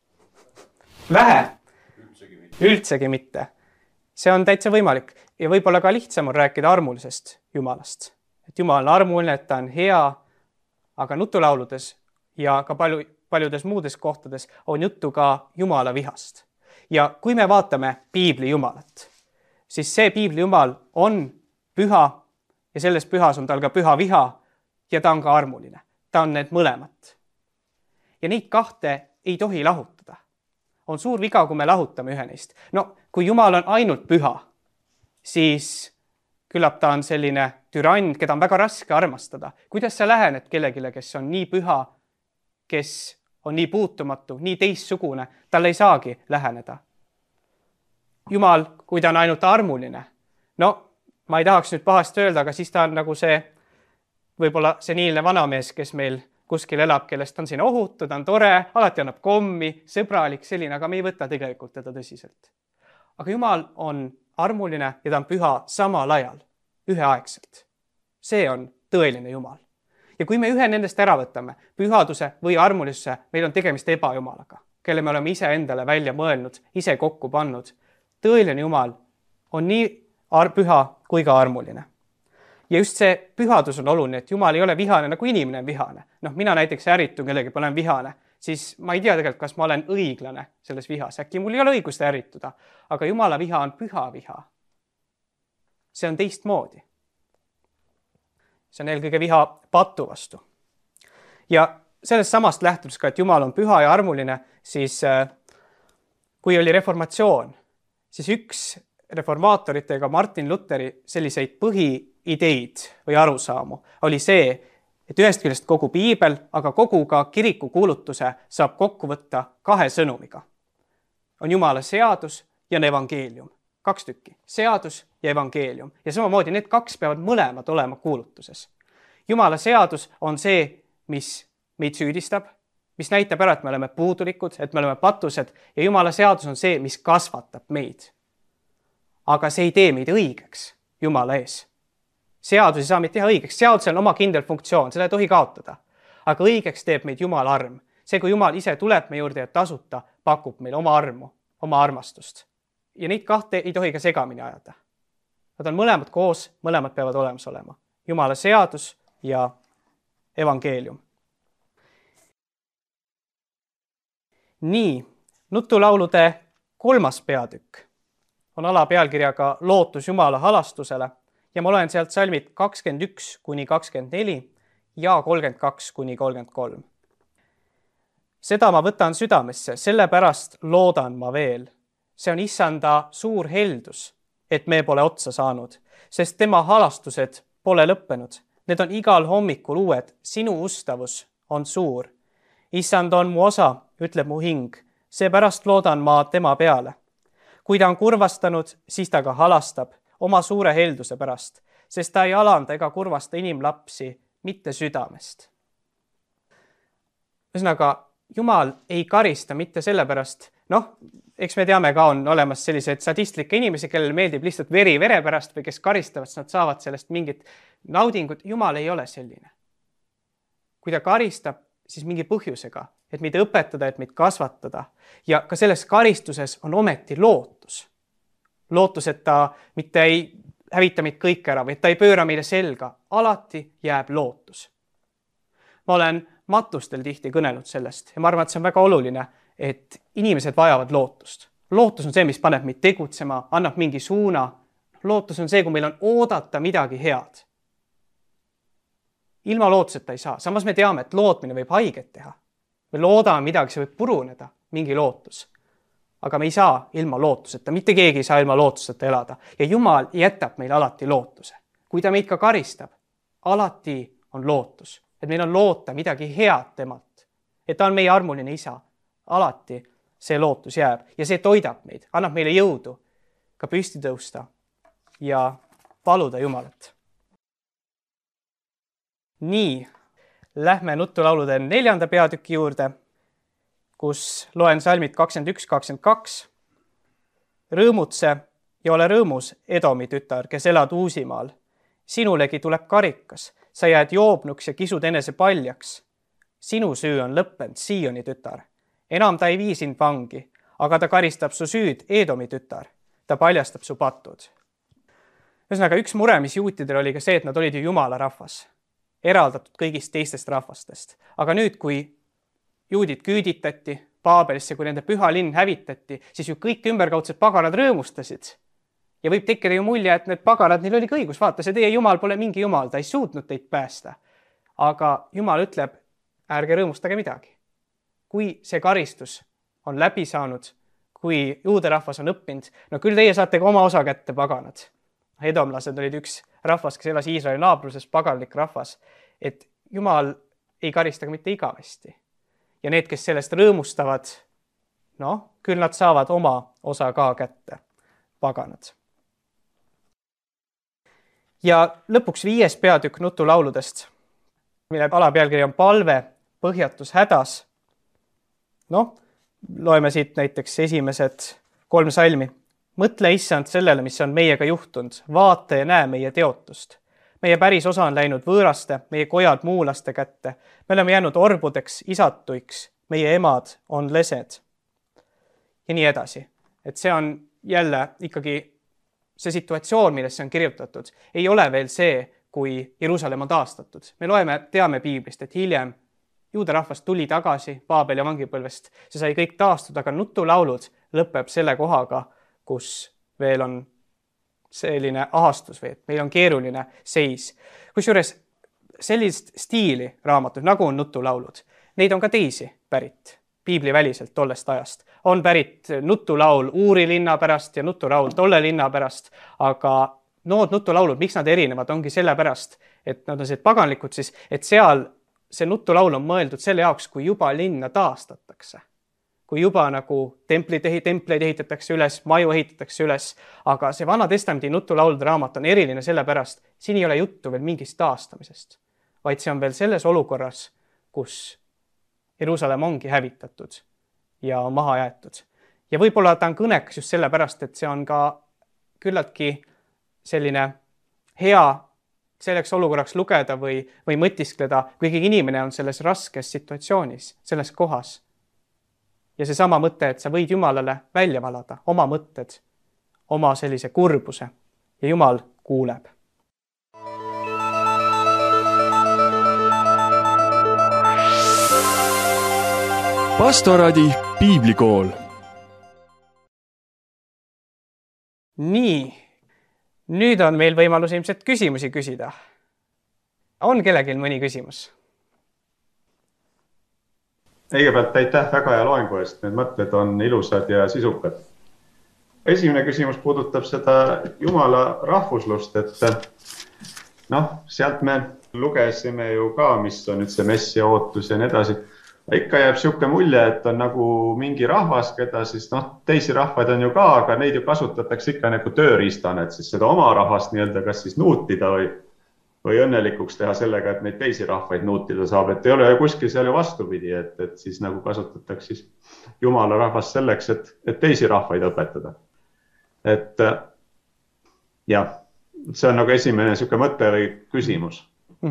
Vähe? Üldsegi mitte. See on täitsa võimalik ja võib-olla ka lihtsam on rääkida armulisest Jumalast. Et Jumal on armuline, et ta on hea, aga nutulauludes ja ka paljudes muudes kohtades on juttu ka Jumala vihast. Ja kui me vaatame piibli Jumalat, siis see piibli Jumal on püha ja selles pühas on tal ka püha viha ja ta on ka armuline. Ta on need mõlemat. Ja neid kahte ei tohi lahutada. On suur viga, kui me lahutame ühe neist. Kui Jumal on ainult püha, siis küllap ta on selline türann, keda on väga raske armastada. Kuidas sa lähened kellegile, kes on nii püha, kes on nii puutumatu, nii teistsugune, tal ei saagi läheneda. Jumal, kui ta on ainult armuline, ma ei tahaks nüüd pahasti öelda, aga siis ta on nagu see, võib-olla seniilne vanamees, kes meil kuskil elab, kellest on siin ohutu, ta on tore, alati annab kommi, sõbralik selline, aga me ei võta tegelikult teda tõsiselt. Aga Jumal on armuline ja ta on püha samal ajal, üheaegselt. See on tõeline Jumal. Ja kui me ühe nendest ära võtame, pühaduse või armulisuse, meil on tegemist ebajumalaga, kelle me oleme ise endale välja mõelnud, ise kokku pannud. Tõeline Jumal on nii püha kui ka armuline. Ja just see pühadus on oluline, et Jumal ei ole vihane, nagu inimene on vihane. Mina näiteks ärritun kellegi, olen vihane, siis ma ei tea tegelikult, kas ma olen õiglane selles vihas. Äkki mul ei ole õigust ärrituda, aga Jumala viha on püha viha. See on teistmoodi. See on eelkõige viha patu vastu. Ja sellest samast lähtudes ka, et Jumal on püha ja armuline, siis kui oli reformatsioon, siis üks reformaatoritega Martin Lutheri selliseid põhiideid või arusaamu oli see, et ühest küljest kogu piibel, aga kogu ka kiriku kuulutuse saab kokku võtta 2 sõnumiga. On Jumala seadus ja evangeelium. 2 tükki, seadus ja evangeelium. Ja samamoodi need 2 peavad mõlemad olema kuulutuses. Jumala seadus on see, mis meid süüdistab, mis näitab ära, et me oleme puudulikud, et me oleme patused ja Jumala seadus on see, mis kasvatab meid. Aga see ei tee meid õigeks Jumala ees. Seadus ei saa meid teha õigeks. Seadusel on oma kindel funktsioon, seda ei tohi kaotada. Aga õigeks teeb meid Jumala arm. See, kui Jumal ise tuleb meie juurde ja tasuta, pakub meile oma armu, oma armastust. Ja neid 2 ei tohi ka segamini ajada. Nad on mõlemad koos, mõlemad peavad olemas olema. Jumala seadus ja evangeelium. Nii, nutulaulude 3. peatükk on alapealkirjaga Lootus Jumala halastusele ja ma loen sealt salmid 21-24 ja 32-33. Seda ma võtan südamesse, sellepärast loodan ma veel. See on Issanda suur heldus, et me pole otsa saanud, sest tema halastused pole lõppenud. Need on igal hommikul uued, sinu ustavus on suur. Issand on mu osa, ütleb mu hing, seepärast loodan ma tema peale. Kui ta on kurvastanud, siis ta ka halastab oma suure helduse pärast, sest ta ei alanda ega kurvasta inimlapsi mitte südamest. Ühesõnaga, Jumal ei karista mitte sellepärast, eks me teame ka, on olemas sellised sadistlikke inimesi, kellel meeldib lihtsalt veri vere pärast või kes karistavad, siis nad saavad sellest mingit naudingut. Jumal ei ole selline. Kui ta karistab, siis mingi põhjusega, et meid õpetada, et meid kasvatada. Ja ka selles karistuses on ometi lootus. Lootus, et ta mitte ei hävita meid kõik ära või et ta ei pööra meile selga. Alati jääb lootus. Ma olen matustel tihti kõnelenud sellest ja ma arvan, et see on väga oluline, et inimesed vajavad lootust. Lootus on see, mis paneb meid tegutsema, annab mingi suuna. Lootus on see, kui meil on oodata midagi head. Ilma lootuseta ei saa. Samas me teame, et lootmine võib haiget teha. Me loodame midagi, see võib puruneda, mingi lootus. Aga me ei saa ilma lootuseta. Mitte keegi ei saa ilma lootuseta elada. Ja Jumal jätab meile alati lootuse. Kui ta meid ka karistab, alati on lootus. Et meil on loota midagi head temalt. Et ta on meie armuline isa. Alati see lootus jääb ja see toidab meid, annab meile jõudu ka püsti tõusta ja paluda Jumalat. Nii, lähme nutulaulude 4. peatüki juurde, kus loen salmid 21-22. Rõõmutse ja ole rõõmus, Edomi tütar, kes elad Uusimaal. Sinulegi tuleb karikas, sa jääd joobnuks ja kisud enese paljaks. Sinu süü on lõppenud, Sioni tütar. Enam ta ei vii sind vangi, aga ta karistab su süüd, Edomi tütar. Ta paljastab su patud. Ühesõnaga, üks mure, mis juutidel oli ka see, et nad olid ju Jumala rahvas, eraldatud kõigist teistest rahvastest. Aga nüüd, kui juudid küüditati Paabelisse, kui nende püha linn hävitati, siis ju kõik ümberkaudsed paganad rõõmustasid. Ja võib tekkida ju mulje, et need paganad, neil oli õigus, vaata, see teie Jumal pole mingi Jumal, ta ei suutnud teid päästa. Aga Jumal ütleb, ärge rõõmustage midagi. Kui see karistus on läbi saanud, kui juuderahvas on õppinud, no küll teie saate ka oma osa kätte, paganad. Edomlased olid üks rahvas, kes elas Iisraeli naabruses, paganlik rahvas, et Jumal ei karista ka mitte igavesti. Ja need, kes sellest rõõmustavad, küll nad saavad oma osa ka kätte, paganad. Ja lõpuks 5. peatükk nutulauludest, mille alapealkiri on palve, põhjatus, hädas. Loeme siit näiteks esimesed 3 salmi. Mõtle, Issand, sellele, mis on meiega juhtunud. Vaata ja näe meie teotust. Meie päris osa on läinud võõraste, meie kojad muulaste kätte. Me oleme jäänud orbudeks, isatuiks. Meie emad on lesed. Ja nii edasi. Et see on jälle ikkagi see situatsioon, millesse on kirjutatud. Ei ole veel see, kui Jeruusalemm on taastatud. Me teame piiblist, et hiljem juuderahvas tuli tagasi Paabeli vangipõlvest. See sai kõik taastuda, aga nutulaulud lõpeb selle kohaga, kus veel on selline ahastus või et meil on keeruline seis. Kusjuures sellist stiili raamatud, nagu on nutulaulud, neid on ka teisi pärit piibliväliselt tollest ajast. On pärit nutulaul Uuri linna pärast ja nutulaul tolle linna pärast, aga nood nutulaulud, miks nad erinevad, ongi sellepärast, et nad on sellised paganlikud siis, et seal see nutulaul on mõeldud selle jaoks, kui juba linna taastatakse. Kui juba nagu templeid ehitatakse üles, maju ehitatakse üles, aga see Vana Testamendi nutulaulude raamat on eriline sellepärast, siin ei ole juttu veel mingist taastamisest, vaid see on veel selles olukorras, kus Jeruusalemm ongi hävitatud ja maha jäetud. Ja võib-olla ta on kõnekas just sellepärast, et see on ka küllaltki selline hea selleks olukorraks lugeda või mõtiskleda, kuigi inimene on selles raskes situatsioonis, selles kohas. Ja see sama mõte, et sa võid Jumalale välja valada oma mõtted, oma sellise kurbuse ja Jumal kuuleb. Pastoradi piiblikool. Nii, nüüd on meil võimalus ilmselt küsimusi küsida. On kellelgi mõni küsimus? Kõigepealt aitäh väga hea loengu eest, need mõtted on ilusad ja sisukad. Esimene küsimus puudutab seda Jumala rahvuslust, et sealt me lugesime ju ka, mis on nüüd see messia ootus ja nii edasi. Ikka jääb siuke mulje, et on nagu mingi rahvas, keda siis teisi rahvaid on ju ka, aga neid ju kasutatakse ikka nagu tööriistana, et siis seda oma rahvast nii-öelda kas siis nuutida või õnnelikuks teha sellega, et neid teisi rahvaid nuutida saab, et ei ole ju kuskil seal ju vastupidi, et siis nagu kasutatakse siis Jumala rahvast selleks, et teisi rahvaid õpetada. Et jah, see on nagu esimene siuke mõte või küsimus,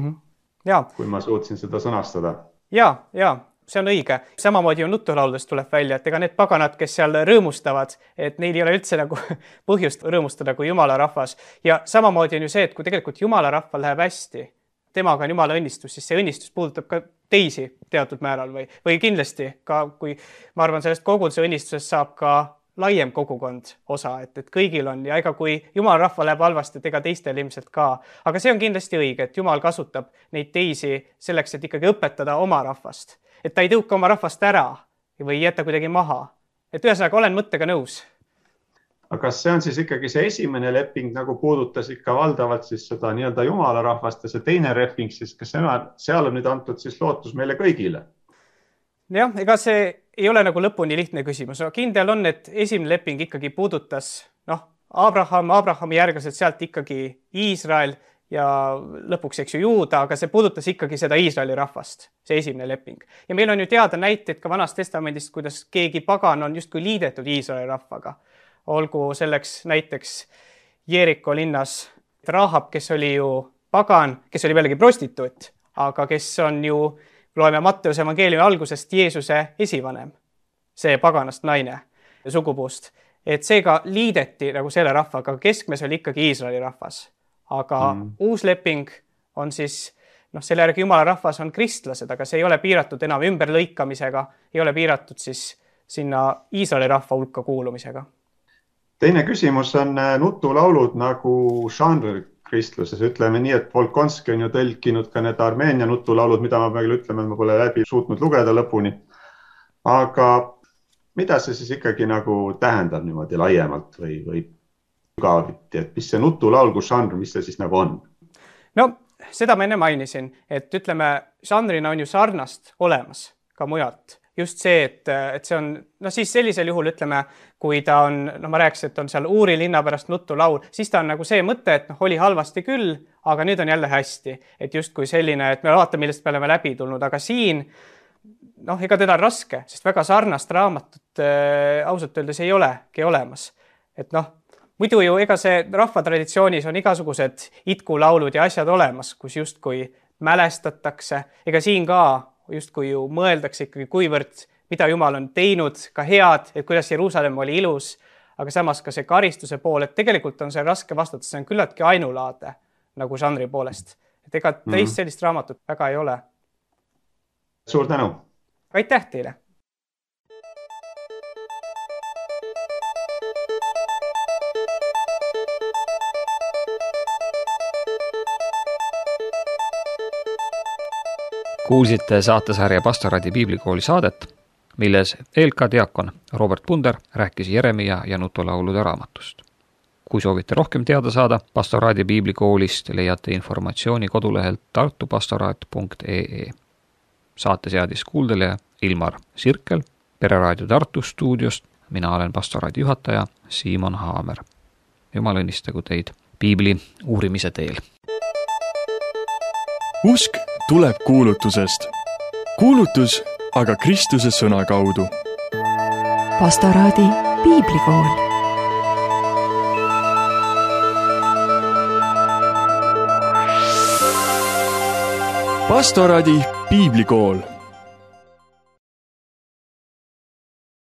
kui ma suutsin seda sõnastada. Ja, see on õige. Samamoodi ju nutulauludest tuleb välja, et ega need paganad, kes seal rõõmustavad, et neil ei ole üldse nagu põhjust rõõmustada kui Jumala rahvas. Ja samamoodi on ju see, et kui tegelikult Jumala rahval läheb hästi, temaga on Jumala õnnistus, siis see õnnistus puudutab ka teisi teatud määral või kindlasti ka, kui ma arvan, sellest koguduse õnnistusest saab ka laiem kogukond osa, et kõigil on ja ega kui Jumala rahva läheb halvasti, et ega teistel ilmselt ka. Aga see on kindlasti õige, et Jumal kasutab neid teisi selleks, et ikkagi õpetada oma rahvast. Et ta ei tõuka oma rahvast ära või jätta kuidagi maha. Et ühesõnaga olen mõttega nõus. Aga kas see on siis ikkagi see esimene leping nagu puudutas ikka valdavalt siis seda nii-öelda Jumala rahvast ja see teine leping, siis kas seal on nüüd antud siis lootus meile kõigile? Jah, ega see ei ole nagu lõpuni lihtne küsimus. Kindel on, et esimene leping ikkagi puudutas Abrahami järglased sealt ikkagi Iisrael ja lõpuks eks ju Juuda, aga see puudutas ikkagi seda Iisraeli rahvast, see esimene leping. Ja meil on ju teada näiteid ka Vanast Testamendist, kuidas keegi pagan on justkui liidetud Iisraeli rahvaga. Olgu selleks näiteks Jeeriko linnas Rahab, kes oli ju pagan, kes oli pealegi prostituut, aga kes on ju, loeme Matteuse evangeeliumi algusest, Jeesuse esivanem, see paganast naine sugupuust. Et seega liideti nagu selle rahvaga, keskmes oli ikkagi Iisraeli rahvas. Aga uus leping on siis, selle järgi Jumala rahvas on kristlased, aga see ei ole piiratud enam ümberlõikamisega, ei ole piiratud siis sinna Iisraeli rahva hulka kuulumisega. Teine küsimus on nutulaulud nagu žanr kristluses. Ütleme nii, et Volkonski on ju tõlkinud ka need Armeenia nutulaulud, mida ma peale ütlema, et ma pole läbi suutnud lugeda lõpuni. Aga mida see siis ikkagi nagu tähendab niimoodi laiemalt või sügaviti, et mis see nutulaul kui žanr, mis see siis nagu on? No, seda ma enne mainisin, et ütleme, žanrina on ju sarnast olemas ka mujalt. Just see, et see on, siis sellisel juhul ütleme, kui ta on, ma rääkis, et on seal Uuri linna pärast nutulaul, siis ta on nagu see mõte, et oli halvasti küll, aga nüüd on jälle hästi. Et just kui selline, et me vaatame, millest me oleme läbi tulnud, aga siin, ega teda on raske, sest väga sarnast raamatut ausalt öeldes ei olegi olemas. Et muidu ju ega see rahvatraditioonis on igasugused itkulaulud ja asjad olemas, kus justkui mälestatakse, ega siin ka justkui ju mõeldakse ikkagi kuivõrd, mida Jumal on teinud, ka head, et kuidas Jeruusalemm oli ilus, aga samas ka see karistuse pool, et tegelikult on see raske vastata, see on küllaltki ainulaade nagu žanri poolest. Et ega teist sellist raamatut väga ei ole. Suur tänu! Aitäh teile! Kuulsite saatesarja Pastoradi piiblikooli saadet, milles ELK diakon Robert Punder rääkis Jeremia ja nutulaulude raamatust. Kui soovite rohkem teada saada Pastoraadi piiblikoolist, leiate informatsiooni kodulehelt tartupastoraat.ee. Saate seadis kuuldeleja Ilmar Sirkel Pereraadio Tartu stuudiost. Mina olen Pastoraadi juhataja Siimon Haamer. Jumal õnnistagu teid piibli uurimise teel. Usk tuleb kuulutusest. Kuulutus aga Kristuse sõna kaudu. Pastoraadi piiblikool. Pastoraadi piiblikool